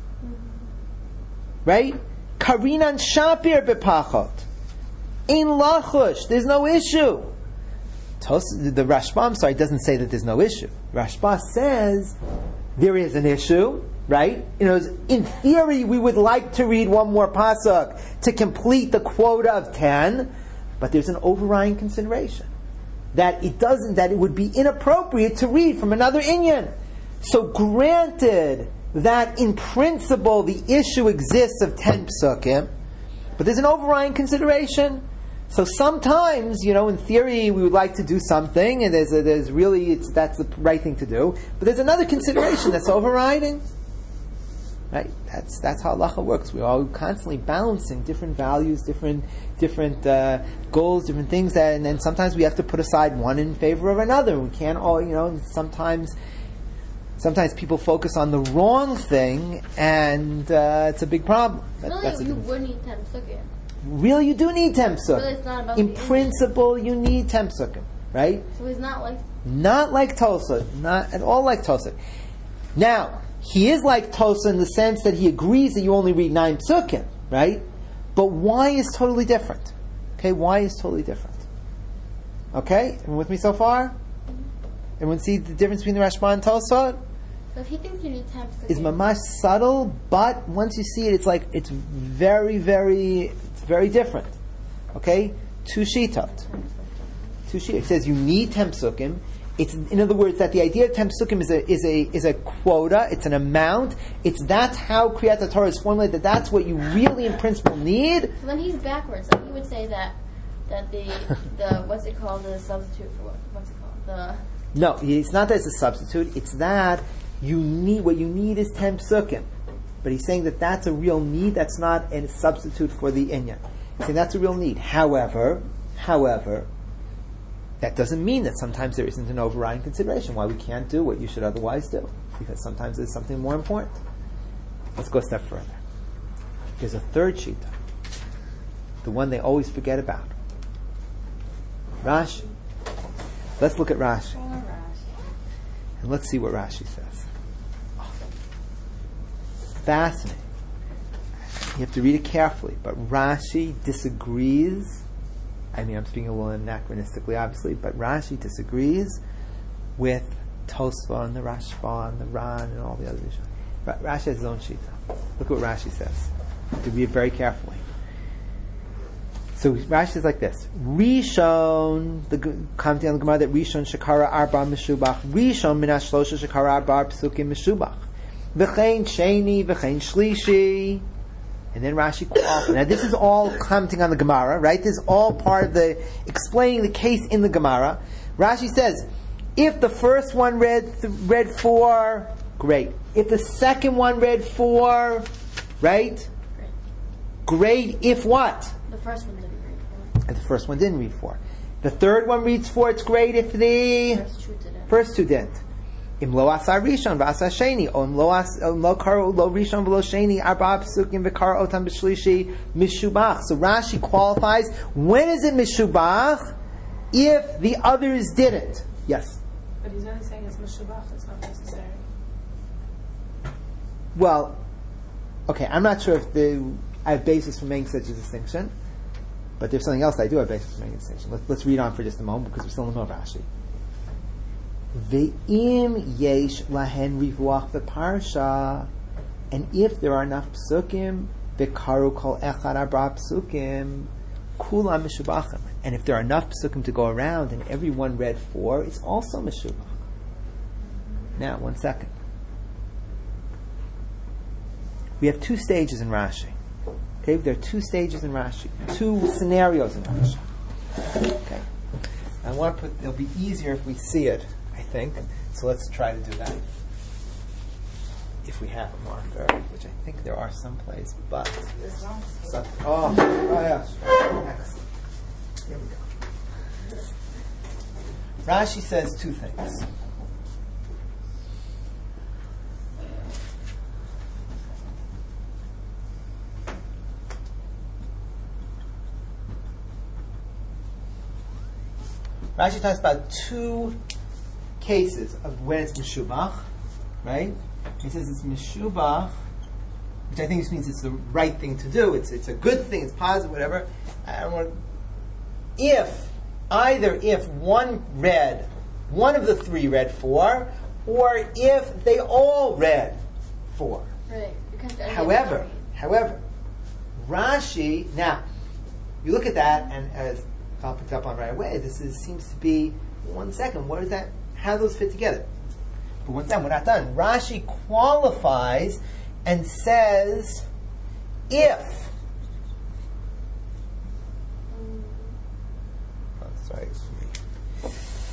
Speaker 1: Right? Karinan shapir bepachot. In lachush, there's no issue. Tos, the Rashba, I'm sorry, doesn't say that there's no issue. Rashba says there is an issue, right? You know, in theory, we would like to read one more pasuk to complete the quota of ten, but there's an overriding consideration. that it doesn't, that it would be inappropriate to read from another inyan. So granted that in principle the issue exists of ten psukim, but there's an overriding consideration. So sometimes, you know, in theory we would like to do something, and there's a, there's really, it's, that's the right thing to do, but there's another consideration that's overriding. Right? That's that's how halacha works. We're all constantly balancing different values, different different uh, goals, different things, that, and then sometimes we have to put aside one in favor of another. We can't all, you know. And sometimes, sometimes people focus on the wrong thing, and uh, it's a big problem. That,
Speaker 5: Really,
Speaker 1: that's a
Speaker 5: you
Speaker 1: difference.
Speaker 5: would need ten psukim.
Speaker 1: Really, you do need ten psukim.
Speaker 5: Really, it's not about
Speaker 1: in
Speaker 5: the
Speaker 1: principle, you need ten psukim, right?
Speaker 5: So he's not like
Speaker 1: Not like Tosa, not at all like Tosa. Now, he is like Tosa in the sense that he agrees that you only read nine psukim, right? But why is totally different? Okay, why is totally different? Okay, everyone with me so far? Everyone see the difference between the Rashba and Tosa?
Speaker 5: so if he thinks you need ten psukim.
Speaker 1: It's mamash subtle, but once you see it, it's like it's very, very, it's very different. Okay, two shitot, two shitot. It says you need ten psukim. It's, in other words, that the idea of ten psukim is a is a is a quota. It's an amount. It's that's how Kriyat Torah is formulated. That that's what you really, in principle, need.
Speaker 5: So then he's backwards. Like he would say that that the the what's it called, the substitute for what, what's it called, the
Speaker 1: No, it's not that it's a substitute. It's that you need what you need is ten psukim. But he's saying that that's a real need. That's not a substitute for the inyan. He's saying that's a real need. However, however. That doesn't mean that sometimes there isn't an overriding consideration why we can't do what you should otherwise do. Because sometimes there's something more important. Let's go a step further. There's a third shita. The one they always forget about. Rashi. Let's look at Rashi. And let's see what Rashi says. Oh. Fascinating. You have to read it carefully. But Rashi disagrees. I mean, I'm speaking a little anachronistically, obviously, but Rashi disagrees with Tosfa and the Rashba and the Ran and all the other Rishonim. Ra- Rashi has his own shita. Look what Rashi says. You have to read it very carefully. So Rashi says like this: Rishon, the commenting on the Gemara that Rishon Shekara Arba Meshubach, Rishon Minash Shlosha Shekara Arba Psukim Meshubach, V'chein Sheni V'chein Shlishi. And then Rashi qualifies. Now this is all commenting on the Gemara, right? This is all part of the explaining the case in the Gemara. Rashi says, if the first one read th- read four, great. If the second one read four, right? Great. If what?
Speaker 5: the first one didn't read
Speaker 1: If the first one didn't read four. The third one reads four, it's great if the
Speaker 5: first two didn't.
Speaker 1: first two didn't. Im lo asar rishon v'asar sheni, or im lo as im lo karo lo rishon v'lo sheni arba psukim v'kar otam b'shlishi mishubach. So Rashi qualifies. When is it mishubach? If the others didn't. Yes.
Speaker 3: But he's only saying it's meshubach. It's not necessary.
Speaker 1: Well, okay. I'm not sure if the I have basis for making such a distinction, but there's something else I do have basis for making a distinction. Let's, let's read on for just a moment because we're still in the middle of Rashi. Ve'im yesh lahen rivuach v'parsha, and if there are enough psukim, v'karu kol echad arba psukim, kulam meshubachim. And if there are enough psukim to go around, and everyone read four, it's also meshubach. Now, one second. We have two stages in Rashi. Okay, there are two stages in Rashi, two scenarios in Rashi. Okay, I want to put. It'll be easier if we see it. I think. So let's try to do that. If we have a marker, which I think there are someplace, but so, oh, oh yes, excellent. Here we go. Rashi says two things. Rashi talks about two cases of when it's meshubach, right? He says it's meshubach, which I think just means it's the right thing to do. It's it's a good thing. It's positive, whatever. I don't want. If either if one read, one of the three read four, or if they all read four.
Speaker 5: Right. Because I
Speaker 1: However,
Speaker 5: didn't
Speaker 1: however, Rashi. Now, you look at that, and as I'll pick up on right away, this is, seems to be one second, what is that? How do those fit together? But one second, we're not done. Rashi qualifies and says, if, oh, sorry, excuse me.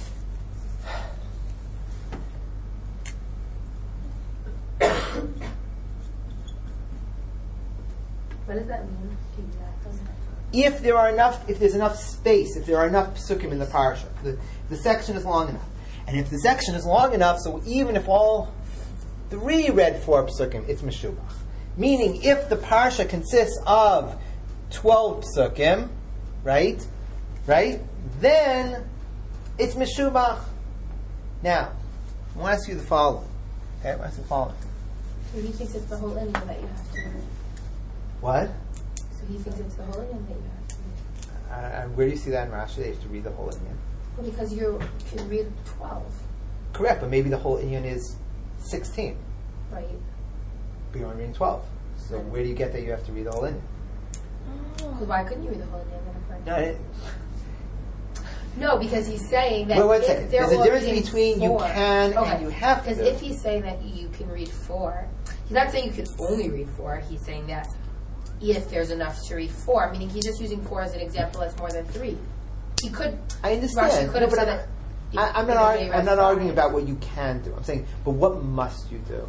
Speaker 6: What does that mean? Exactly.
Speaker 1: If there are enough, if there's enough space, if there are enough psukim in the parsha, the, the section is long enough. And if the section is long enough, so even if all three read four psukim, it's meshubach. Meaning, if the parsha consists of twelve psukim, right, right, then it's meshubach. Now, I want to ask you the following. Okay, I want to ask you the following.
Speaker 6: So he thinks it's the whole inyan that you have to read.
Speaker 1: What?
Speaker 6: So he thinks it's the whole inyan that you have to read.
Speaker 1: Uh, where do you see that in Rashi? They have to read the whole inyan.
Speaker 6: Well, because you can read twelve.
Speaker 1: Correct, but maybe the whole inyan is sixteen.
Speaker 6: Right.
Speaker 1: But you're only reading twelve. So where do you get that you have to read the whole inyan?
Speaker 6: Oh. Why couldn't you read the whole inyan then?
Speaker 1: No, it,
Speaker 6: No, because he's saying that
Speaker 1: wait, wait a
Speaker 6: if
Speaker 1: second.
Speaker 6: they're
Speaker 1: There's a
Speaker 6: all
Speaker 1: difference
Speaker 6: reading
Speaker 1: between you
Speaker 6: four,
Speaker 1: can
Speaker 6: okay.
Speaker 1: and you have to.
Speaker 6: Because if he's saying that you can read four, he's not saying you can only read four. He's saying that if there's enough to read four, meaning he's just using four as an example that's more than three. He could.
Speaker 1: I understand.
Speaker 6: Rashi could
Speaker 1: No,
Speaker 6: have
Speaker 1: but
Speaker 6: said
Speaker 1: I'm,
Speaker 6: that.
Speaker 1: I, I'm not, argue, I'm not arguing about what you can do. I'm saying, but what must you do?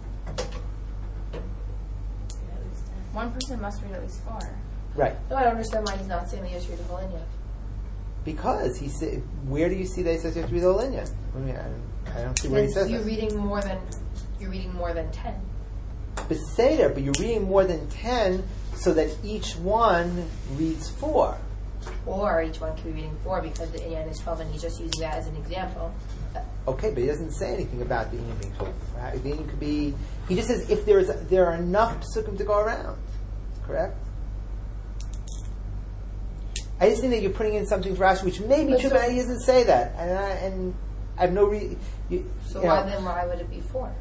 Speaker 2: One person must read at least four.
Speaker 1: Right.
Speaker 6: No, I don't understand why he's not saying that you have to read the whole inyan.
Speaker 1: Because he said, where do you see that he says you have to read the whole inyan? I mean, I, I don't see where he
Speaker 6: Because
Speaker 1: says
Speaker 6: you're
Speaker 1: that.
Speaker 6: reading more than you're reading more than ten.
Speaker 1: Beseder, but you're reading more than ten, so that each one reads four.
Speaker 6: Or each one could be reading four because the inyan is twelve, and he's just using that as an example.
Speaker 1: Okay, but he doesn't say anything about the inyan being twelve. Right? The inyan could be. He just says if there is there are enough psukim to go around. Correct. I just think that you're putting in something for Rashi, which may be
Speaker 6: But
Speaker 1: true,
Speaker 6: so-
Speaker 1: but he doesn't say that, and I, and I have no reason.
Speaker 6: So why then why would it be four?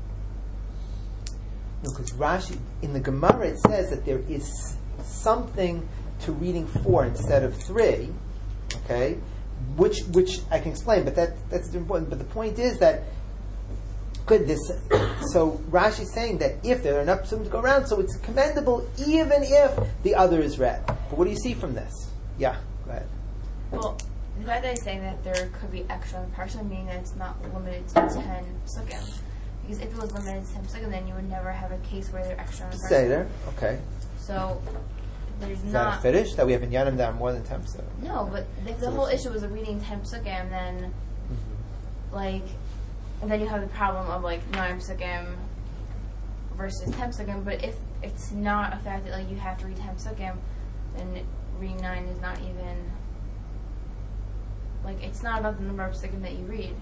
Speaker 1: Because Rashi in the Gemara it says that there is something to reading four instead of three. Okay, which which I can explain, but that that's important. But the point is that good. This so Rashi's saying that if there are enough psukim to go around, so it's commendable even if the other is read. But what do you see from this? Yeah, go ahead.
Speaker 2: Well, the fact that he's saying that there could be extra in the parsha, meaning that it's not limited to ten psukim. Because if it was limited to ten psukim, then you would never have a case where they're extra in the parsha.
Speaker 1: Seder, okay.
Speaker 2: So there's
Speaker 1: Is
Speaker 2: not
Speaker 1: that a finish that we have in Yanim that are more than ten psukim?
Speaker 2: no, but if the
Speaker 1: So
Speaker 2: whole
Speaker 1: it's-
Speaker 2: issue was reading ten psukim, then like, and then you have the problem of like nine psukim versus ten psukim. But if it's not a fact that like you have to read ten psukim, then reading nine is not even like it's not about the number of psukim that you read.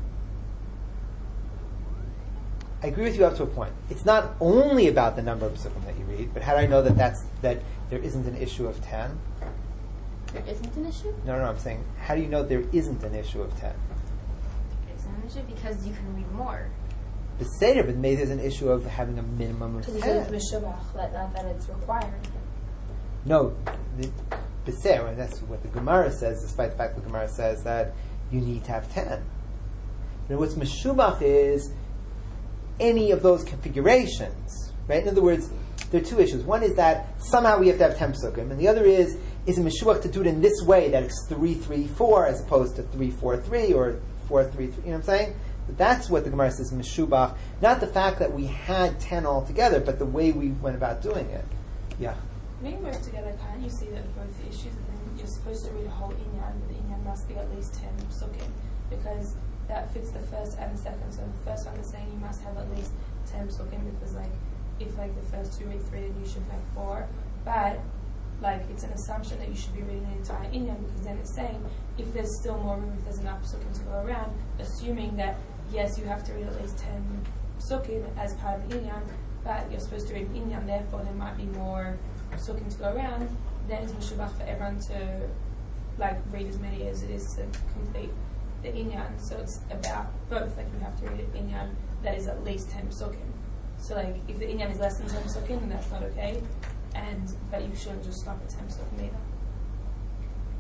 Speaker 1: I agree with you up to a point. It's not only about the number of psukim that you read, but how do I know that that's that there isn't an issue of ten?
Speaker 5: There isn't an issue?
Speaker 1: No, no, no. I'm saying, how do you know there isn't an issue of ten?
Speaker 2: It's an issue because you can read more.
Speaker 1: The Seder, but maybe there's an issue of having a minimum of
Speaker 6: Because he says
Speaker 1: ten.
Speaker 6: it's mishubach, that not that it's required.
Speaker 1: No, the Beser, and that's what the Gemara says, despite the fact that the Gemara says that you need to have ten. But what's Meshubach is any of those configurations, right? In other words, there are two issues. One is that somehow we have to have ten psukim, and the other is, is it Meshubach to do it in this way, that it's three, three, four, as opposed to three, four, three, or four, three, three, you know what I'm saying? But that's what the Gemara says, Meshubach, not the fact that we had ten altogether, but the way we went about doing it. Yeah.
Speaker 3: Being both together, can't you see that both the issues, and then you're supposed to read a whole inyan, but the inyan must be at least ten psukim, because that fits the first and the second. So the first one is saying you must have at least ten psukim, because like if like the first two read three, then you should have four. But like it's an assumption that you should be reading the entire inyan, because then it's saying if there's still more room, if there's enough psukim to go around, assuming that yes, you have to read at least ten psukim as part of the inyan, but you're supposed to read inyan, therefore there might be more psukim to go around, then it's meshubach for everyone to like read as many as it is to complete the inyan. So it's about both, like you have to read an inyan that is at least ten psukim. So like if the inyan is less than ten psukim, then that's not okay, and but you shouldn't just stop at ten psukim either.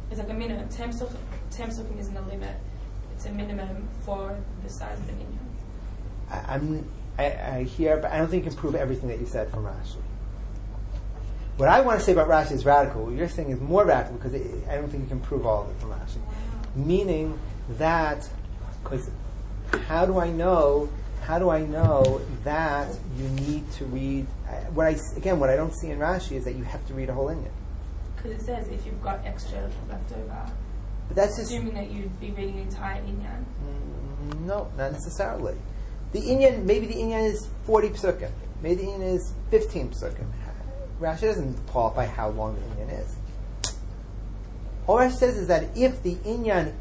Speaker 3: It's like a minimum. Ten psukim, ten psukim isn't a limit. It's a minimum for the size of the minyan.
Speaker 1: I, I'm, I, I hear, but I don't think you can prove everything that you said from Rashi. What I want to say about Rashi is radical. What you're saying is more radical because it, I don't think you can prove all of it from Rashi. Meaning that, because how do I know? How do I know that you need to read? What I again, what I don't see in Rashi is that you have to read a whole inyan.
Speaker 3: Because it says if you've got extra left over,
Speaker 1: But that's just
Speaker 3: assuming that you'd be reading the entire inyan.
Speaker 1: mm, no, not necessarily. The inyan, maybe the inyan is forty psukim. Maybe the inyan is fifteen psukim. Rashi doesn't qualify how long the inyan is. All Rashi says is that if the inyan